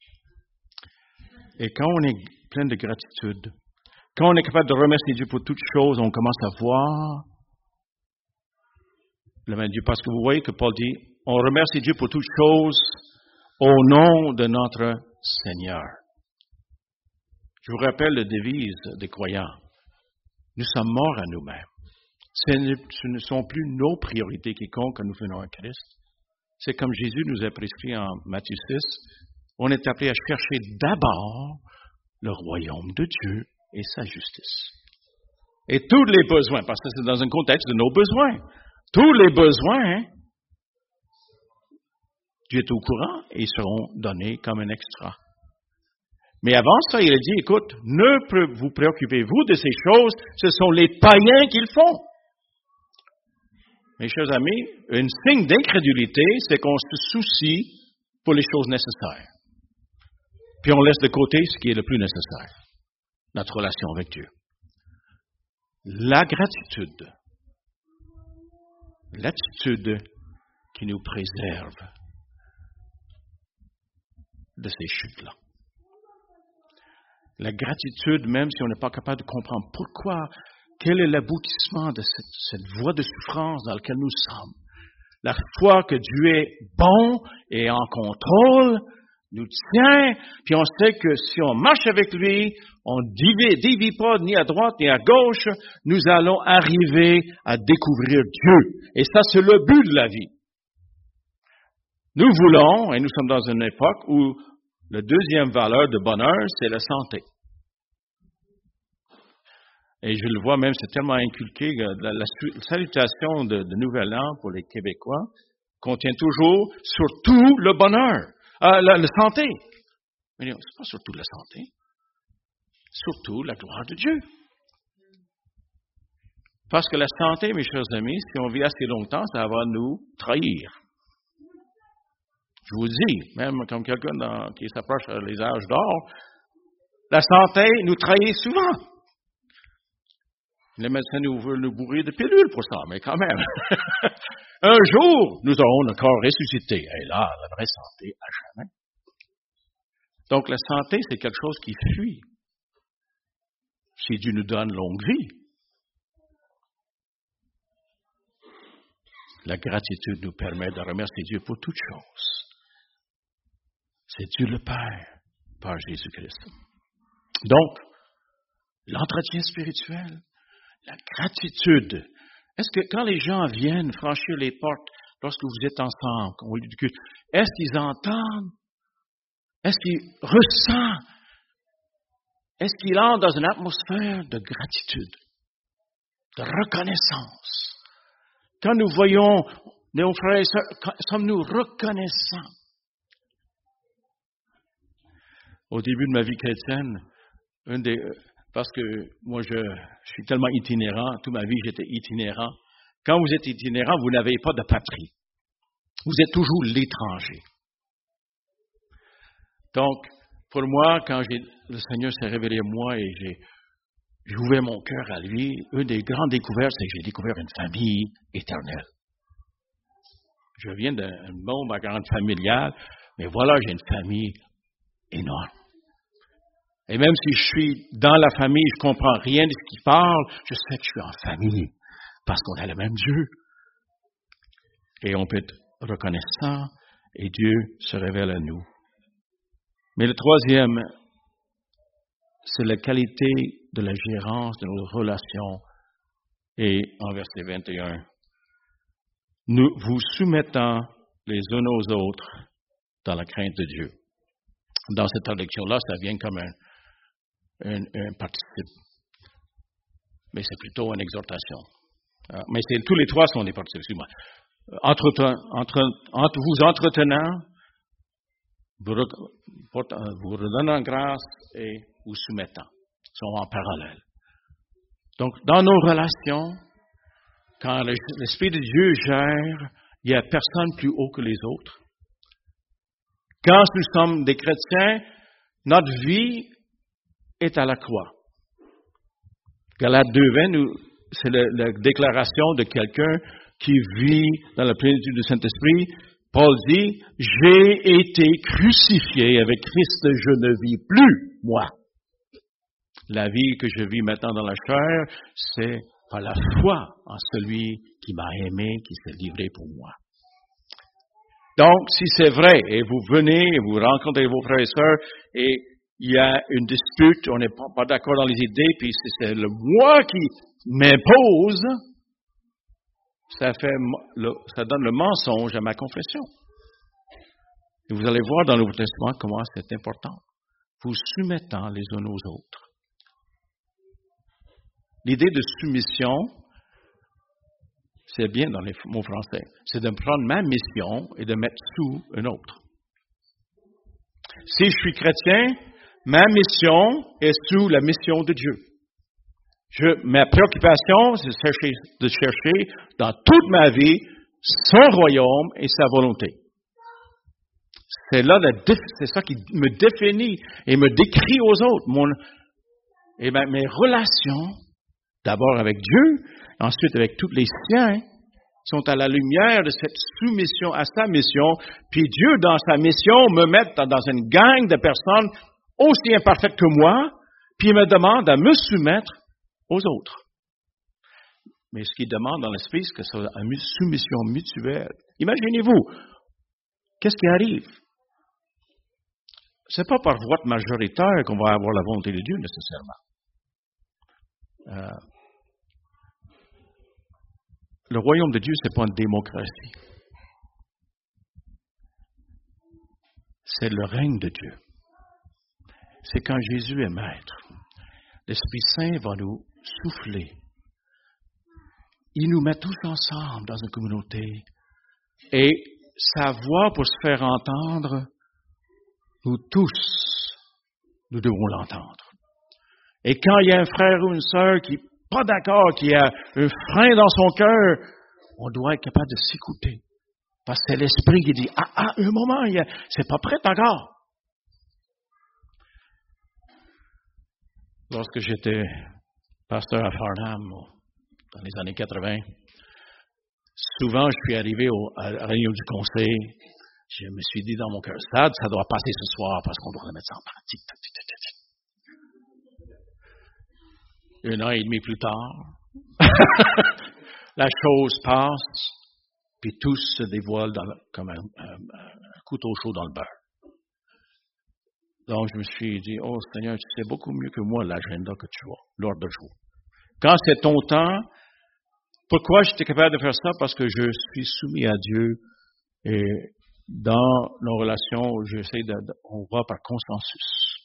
Et quand on est plein de gratitude, quand on est capable de remercier Dieu pour toutes choses, on commence à voir le même Dieu. Parce que vous voyez que Paul dit, on remercie Dieu pour toutes choses au nom de notre Seigneur. Je vous rappelle la devise des croyants. Nous sommes morts à nous-mêmes. Ce ne sont plus nos priorités qui comptent quand nous venons à Christ. C'est comme Jésus nous a prescrit en Matthieu 6. On est appelé à chercher d'abord le royaume de Dieu et sa justice. Et tous les besoins, parce que c'est dans un contexte de nos besoins. Tous les besoins, Dieu est au courant et ils seront donnés comme un extra. Mais avant ça, il a dit, écoute, ne vous préoccupez-vous de ces choses, ce sont les païens qui le font. Mes chers amis, un signe d'incrédulité, c'est qu'on se soucie pour les choses nécessaires. Puis on laisse de côté ce qui est le plus nécessaire, notre relation avec Dieu. La gratitude, l'attitude qui nous préserve de ces chutes-là. La gratitude, même si on n'est pas capable de comprendre pourquoi, quel est l'aboutissement de cette voie de souffrance dans laquelle nous sommes. La foi que Dieu est bon et en contrôle nous tient, puis on sait que si on marche avec lui, on ne dévie pas ni à droite ni à gauche, nous allons arriver à découvrir Dieu. Et ça, c'est le but de la vie. Nous voulons, et nous sommes dans une époque où la deuxième valeur de bonheur, c'est la santé. Et je le vois même, c'est tellement inculqué, la salutation de Nouvel An pour les Québécois contient toujours surtout le bonheur, la santé. Mais non, c'est pas surtout la santé, surtout la gloire de Dieu. Parce que la santé, mes chers amis, si on vit assez longtemps, ça va nous trahir. Je vous dis, même comme quelqu'un qui s'approche des âges d'or, la santé nous trahit souvent. Les médecins nous veulent nous bourrer de pilules pour ça, mais quand même. Un jour, nous aurons le corps ressuscité. Et là, la vraie santé à jamais. Donc, la santé, c'est quelque chose qui fuit. Si Dieu nous donne longue vie, la gratitude nous permet de remercier Dieu pour toutes choses. C'est Dieu le Père par Jésus-Christ. Donc, l'entretien spirituel, la gratitude. Est-ce que quand les gens viennent franchir les portes lorsque vous êtes ensemble, est-ce qu'ils entendent? Est-ce qu'ils ressentent? Est-ce qu'ils entrent dans une atmosphère de gratitude, de reconnaissance? Quand nous voyons nos frères et sœurs, sommes-nous reconnaissants? Au début de ma vie chrétienne, parce que moi je suis tellement itinérant, toute ma vie j'étais itinérant. Quand vous êtes itinérant, vous n'avez pas de patrie. Vous êtes toujours l'étranger. Donc, pour moi, quand le Seigneur s'est révélé à moi et j'ai ouvert mon cœur à lui, une des grandes découvertes, c'est que j'ai découvert une famille éternelle. Je viens d'un bon background familial, mais voilà, j'ai une famille énorme. Et même si je suis dans la famille, je ne comprends rien de ce qu'il parle, je sais que je suis en famille, parce qu'on a le même Dieu. Et on peut être reconnaissant, et Dieu se révèle à nous. Mais le troisième, c'est la qualité de la gérance de nos relations. Et en verset 21, nous vous soumettant les uns aux autres dans la crainte de Dieu. Dans cette traduction-là, ça vient comme un participe. Mais c'est plutôt une exhortation. Mais tous les trois sont des participes, excuse-moi. Entre vous entretenant, vous redonnant grâce et vous soumettant. Ils sont en parallèle. Donc, dans nos relations, quand l'Esprit de Dieu gère, il n'y a personne plus haut que les autres. Quand nous sommes des chrétiens, notre vie est à la croix. Galates 2:20, c'est la déclaration de quelqu'un qui vit dans la plénitude du Saint-Esprit. Paul dit, « J'ai été crucifié avec Christ, je ne vis plus, moi. » La vie que je vis maintenant dans la chair, c'est par la foi en celui qui m'a aimé, qui s'est livré pour moi. Donc, si c'est vrai, et vous venez, et vous rencontrez vos frères et sœurs, et il y a une dispute, on n'est pas d'accord dans les idées, puis c'est le moi qui m'impose, ça donne le mensonge à ma confession. Et vous allez voir dans le Nouveau Testament comment c'est important. Vous soumettant les uns aux autres. L'idée de soumission, c'est bien dans les mots français, c'est de prendre ma mission et de mettre sous une autre. Si je suis chrétien, ma mission est sous la mission de Dieu. Ma préoccupation, c'est de chercher dans toute ma vie son royaume et sa volonté. C'est ça qui me définit et me décrit aux autres. Mes relations, d'abord avec Dieu, ensuite avec tous les siens, sont à la lumière de cette soumission à sa mission, puis Dieu, dans sa mission, me met dans une gang de personnes aussi imparfaites que moi, puis il me demande à me soumettre aux autres. Mais ce qu'il demande dans l'esprit, c'est que c'est une soumission mutuelle. Imaginez-vous, qu'est-ce qui arrive? C'est pas par vote majoritaire qu'on va avoir la volonté de Dieu, nécessairement. Le royaume de Dieu, c'est pas une démocratie. C'est le règne de Dieu. C'est quand Jésus est maître. L'Esprit Saint va nous souffler. Il nous met tous ensemble dans une communauté. Et sa voix, pour se faire entendre, nous tous, nous devons l'entendre. Et quand il y a un frère ou une sœur qui pas d'accord, qui a un frein dans son cœur, on doit être capable de s'écouter. Parce que c'est l'esprit qui dit, un moment, c'est pas prêt encore. Lorsque j'étais pasteur à Farnham, dans les années 80, souvent je suis arrivé à la réunion du conseil, je me suis dit dans mon cœur, ça doit passer ce soir parce qu'on doit le mettre ça en pratique. 1 an et demi plus tard, la chose passe, puis tout se dévoile comme un couteau chaud dans le beurre. Donc, je me suis dit, oh Seigneur, tu sais beaucoup mieux que moi l'agenda que tu as, l'ordre de jour. Quand c'est ton temps, pourquoi j'étais capable de faire ça? Parce que je suis soumis à Dieu et dans nos relations, on va par consensus.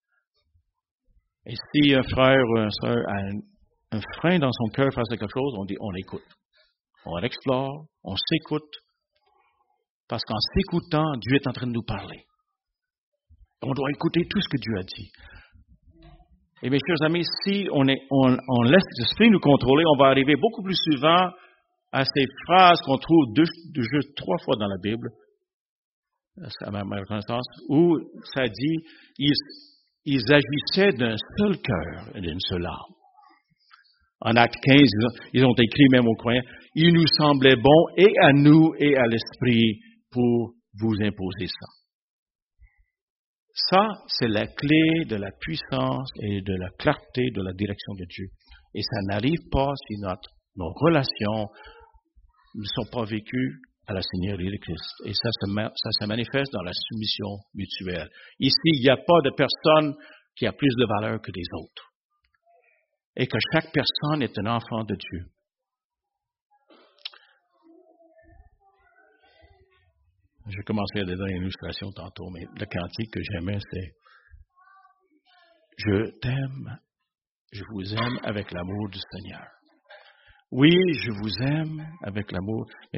Et si un frère ou une sœur a un frein dans son cœur face à quelque chose, on dit, on écoute. On explore, on s'écoute, parce qu'en s'écoutant, Dieu est en train de nous parler. On doit écouter tout ce que Dieu a dit. Et mes chers amis, si on laisse l'esprit nous contrôler, on va arriver beaucoup plus souvent à ces phrases qu'on trouve 3 fois dans la Bible, à ma connaissance, où ça dit, ils agissaient d'un seul cœur et d'une seule âme. En Acte 15, ils ont écrit même aux croyants, il nous semblait bon et à nous et à l'esprit pour vous imposer ça. Ça, c'est la clé de la puissance et de la clarté de la direction de Dieu. Et ça n'arrive pas si nos relations ne sont pas vécues à la Seigneurie de Christ. Et ça se manifeste dans la soumission mutuelle. Ici, il n'y a pas de personne qui a plus de valeur que les autres. Et que chaque personne est un enfant de Dieu. J'ai commencé à donner une illustration tantôt, mais le cantique que j'aimais, c'est « Je t'aime, je vous aime avec l'amour du Seigneur. » Oui, je vous aime avec l'amour, mais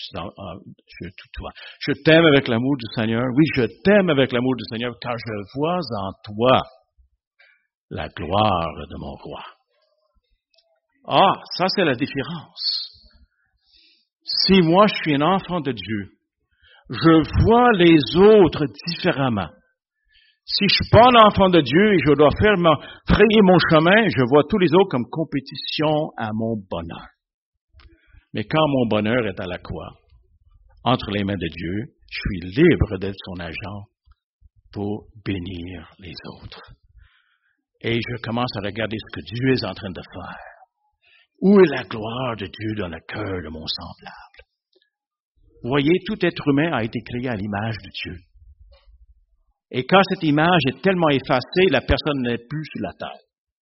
je t'aime avec l'amour du Seigneur. Oui, je t'aime avec l'amour du Seigneur, car je vois en toi la gloire de mon roi. Ah, ça c'est la différence. Si moi je suis un enfant de Dieu, je vois les autres différemment. Si je suis pas un enfant de Dieu et je dois frayer mon chemin, je vois tous les autres comme compétition à mon bonheur. Mais quand mon bonheur est à la croix, entre les mains de Dieu, je suis libre d'être son agent pour bénir les autres. Et je commence à regarder ce que Dieu est en train de faire. Où est la gloire de Dieu dans le cœur de mon semblable? Vous voyez, tout être humain a été créé à l'image de Dieu. Et quand cette image est tellement effacée, la personne n'est plus sur la terre.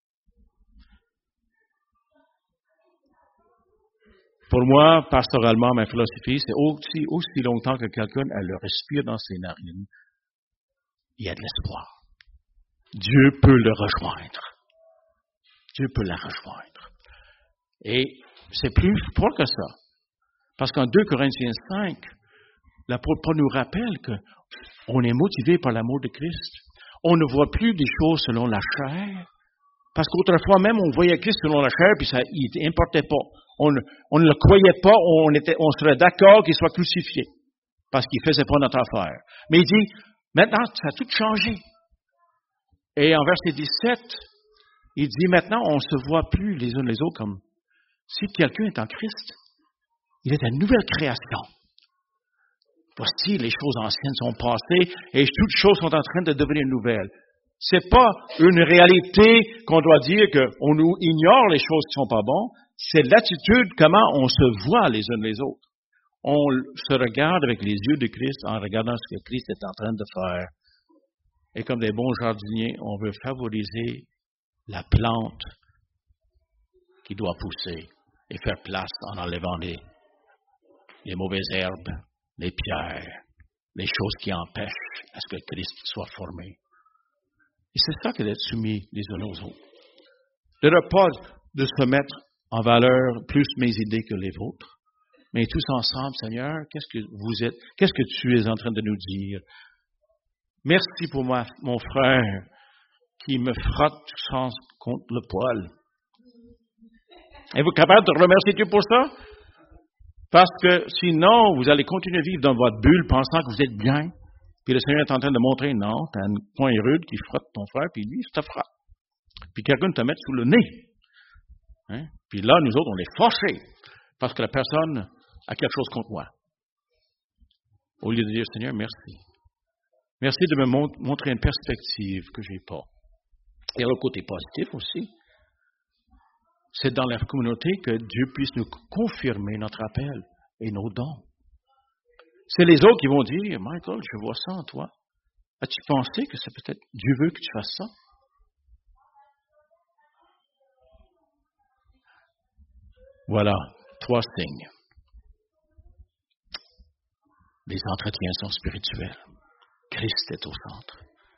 Pour moi, pastoralement, ma philosophie, c'est aussi longtemps que quelqu'un le respire dans ses narines, il y a de l'espoir. Dieu peut le rejoindre. Dieu peut la rejoindre. Et c'est plus fort que ça. Parce qu'en 2 Corinthiens 5, l'apôtre Paul nous rappelle qu'on est motivé par l'amour de Christ. On ne voit plus des choses selon la chair. Parce qu'autrefois même, on voyait Christ selon la chair, puis il n'importait pas. On ne le croyait pas, on serait d'accord qu'il soit crucifié. Parce qu'il ne faisait pas notre affaire. Mais il dit, maintenant, ça a tout changé. Et en verset 17, il dit, maintenant, on ne se voit plus les uns les autres comme si quelqu'un est en Christ. Il est une nouvelle création. Voici, les choses anciennes sont passées et toutes choses sont en train de devenir nouvelles. C'est pas une réalité qu'on doit dire qu'on nous ignore les choses qui sont pas bonnes. C'est l'attitude, comment on se voit les uns les autres. On se regarde avec les yeux de Christ en regardant ce que Christ est en train de faire. Et comme des bons jardiniers, on veut favoriser la plante qui doit pousser et faire place en enlevant les mauvaises herbes, les pierres, les choses qui empêchent à ce que Christ soit formé. Et c'est ça que d'être soumis les uns aux autres. De ne pas de se mettre en valeur plus mes idées que les vôtres, mais tous ensemble, Seigneur, qu'est-ce que tu es en train de nous dire? Merci pour mon frère qui me frotte contre le poil. Êtes-vous capable de remercier Dieu pour ça? Parce que sinon, vous allez continuer à vivre dans votre bulle pensant que vous êtes bien. Puis le Seigneur est en train de montrer, non, tu as un point rude qui frotte ton frère, puis lui, il te frotte. Puis quelqu'un te met sous le nez. Hein? Puis là, nous autres, on est fâchés parce que la personne a quelque chose contre moi. Au lieu de dire, Seigneur, merci. Merci de me montrer une perspective que je n'ai pas. Et le côté positif aussi, c'est dans la communauté que Dieu puisse nous confirmer notre appel et nos dons. C'est les autres qui vont dire, Michael, je vois ça en toi. As-tu pensé que c'est peut-être Dieu veut que tu fasses ça? Voilà, 3 signes. Les entretiens sont spirituels. Christ est au centre.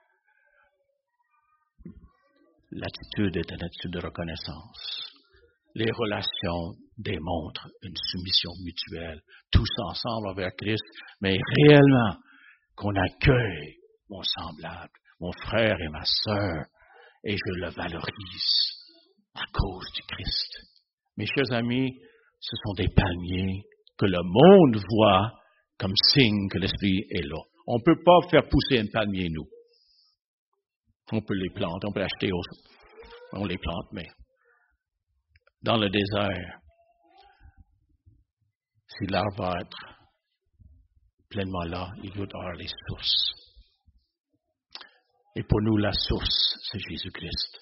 L'attitude est une attitude de reconnaissance. Les relations démontrent une soumission mutuelle, tous ensemble envers Christ, mais réellement qu'on accueille mon semblable, mon frère et ma sœur, et je le valorise à cause du Christ. Mes chers amis, ce sont des palmiers que le monde voit comme signe que l'Esprit est là. On ne peut pas faire pousser un palmier, nous. On peut les planter, on peut acheter, on les plante, mais dans le désert, si l'arbre va être pleinement là, il doit avoir les sources. Et pour nous, la source, c'est Jésus-Christ.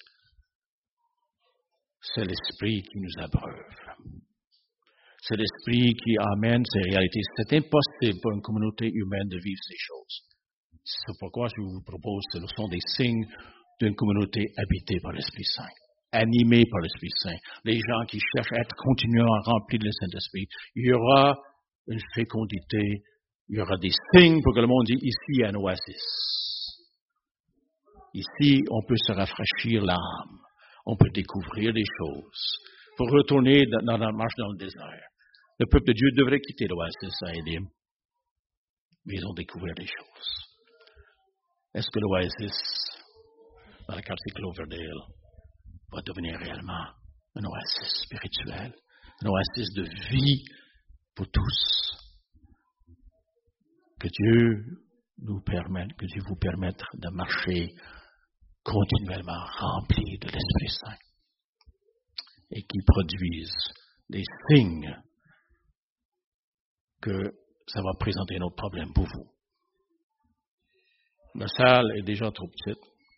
C'est l'Esprit qui nous abreuve. C'est l'Esprit qui amène ces réalités. C'est impossible pour une communauté humaine de vivre ces choses. C'est pourquoi je vous propose, ce sont des signes d'une communauté habitée par l'Esprit Saint, animée par l'Esprit Saint. Les gens qui cherchent à être continuellement remplis de le Saint-Esprit. Il y aura une fécondité, il y aura des signes pour que le monde dise, ici, il y a un oasis. Ici, on peut se rafraîchir l'âme. On peut découvrir des choses. Pour retourner dans la marche dans le désert. Le peuple de Dieu devrait quitter l'oasis à Élim. Mais ils ont découvert des choses. Est-ce que l'oasis, dans le quartier Cloverdale, va devenir réellement un oasis spirituel, un oasis de vie pour tous? Que Dieu nous permette, que Dieu vous permette de marcher continuellement rempli de l'Esprit Saint et qui produise des signes que ça va présenter un autre problème pour vous. La salle est déjà trop petite.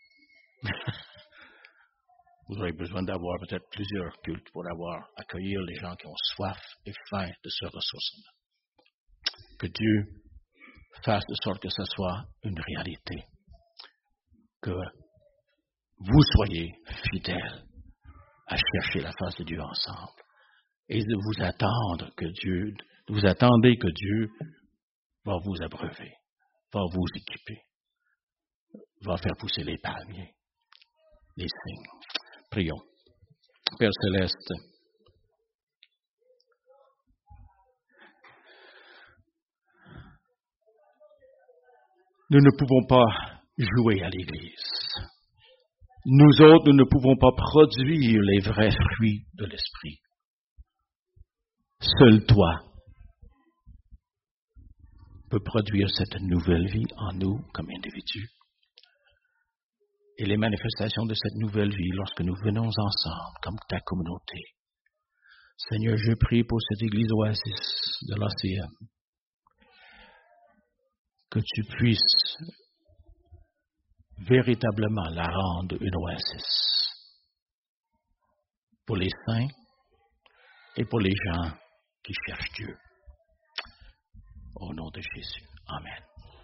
Vous aurez besoin d'avoir peut-être plusieurs cultes pour accueillir les gens qui ont soif et faim de ce ressourcement. Que Dieu fasse de sorte que ce soit une réalité. Que vous soyez fidèles à chercher la face de Dieu ensemble et de vous attendre que Dieu, vous attendez que Dieu va vous abreuver, va vous équiper, va faire pousser les palmiers, les signes. Prions. Père Céleste, nous ne pouvons pas jouer à l'Église. Nous autres, nous ne pouvons pas produire les vrais fruits de l'Esprit. Seul toi peux produire cette nouvelle vie en nous comme individus. Et les manifestations de cette nouvelle vie lorsque nous venons ensemble comme ta communauté. Seigneur, je prie pour cette Église oasis de l'ACM. Que tu puisses véritablement la rendre une oasis pour les saints et pour les gens qui cherchent Dieu. Au nom de Jésus. Amen.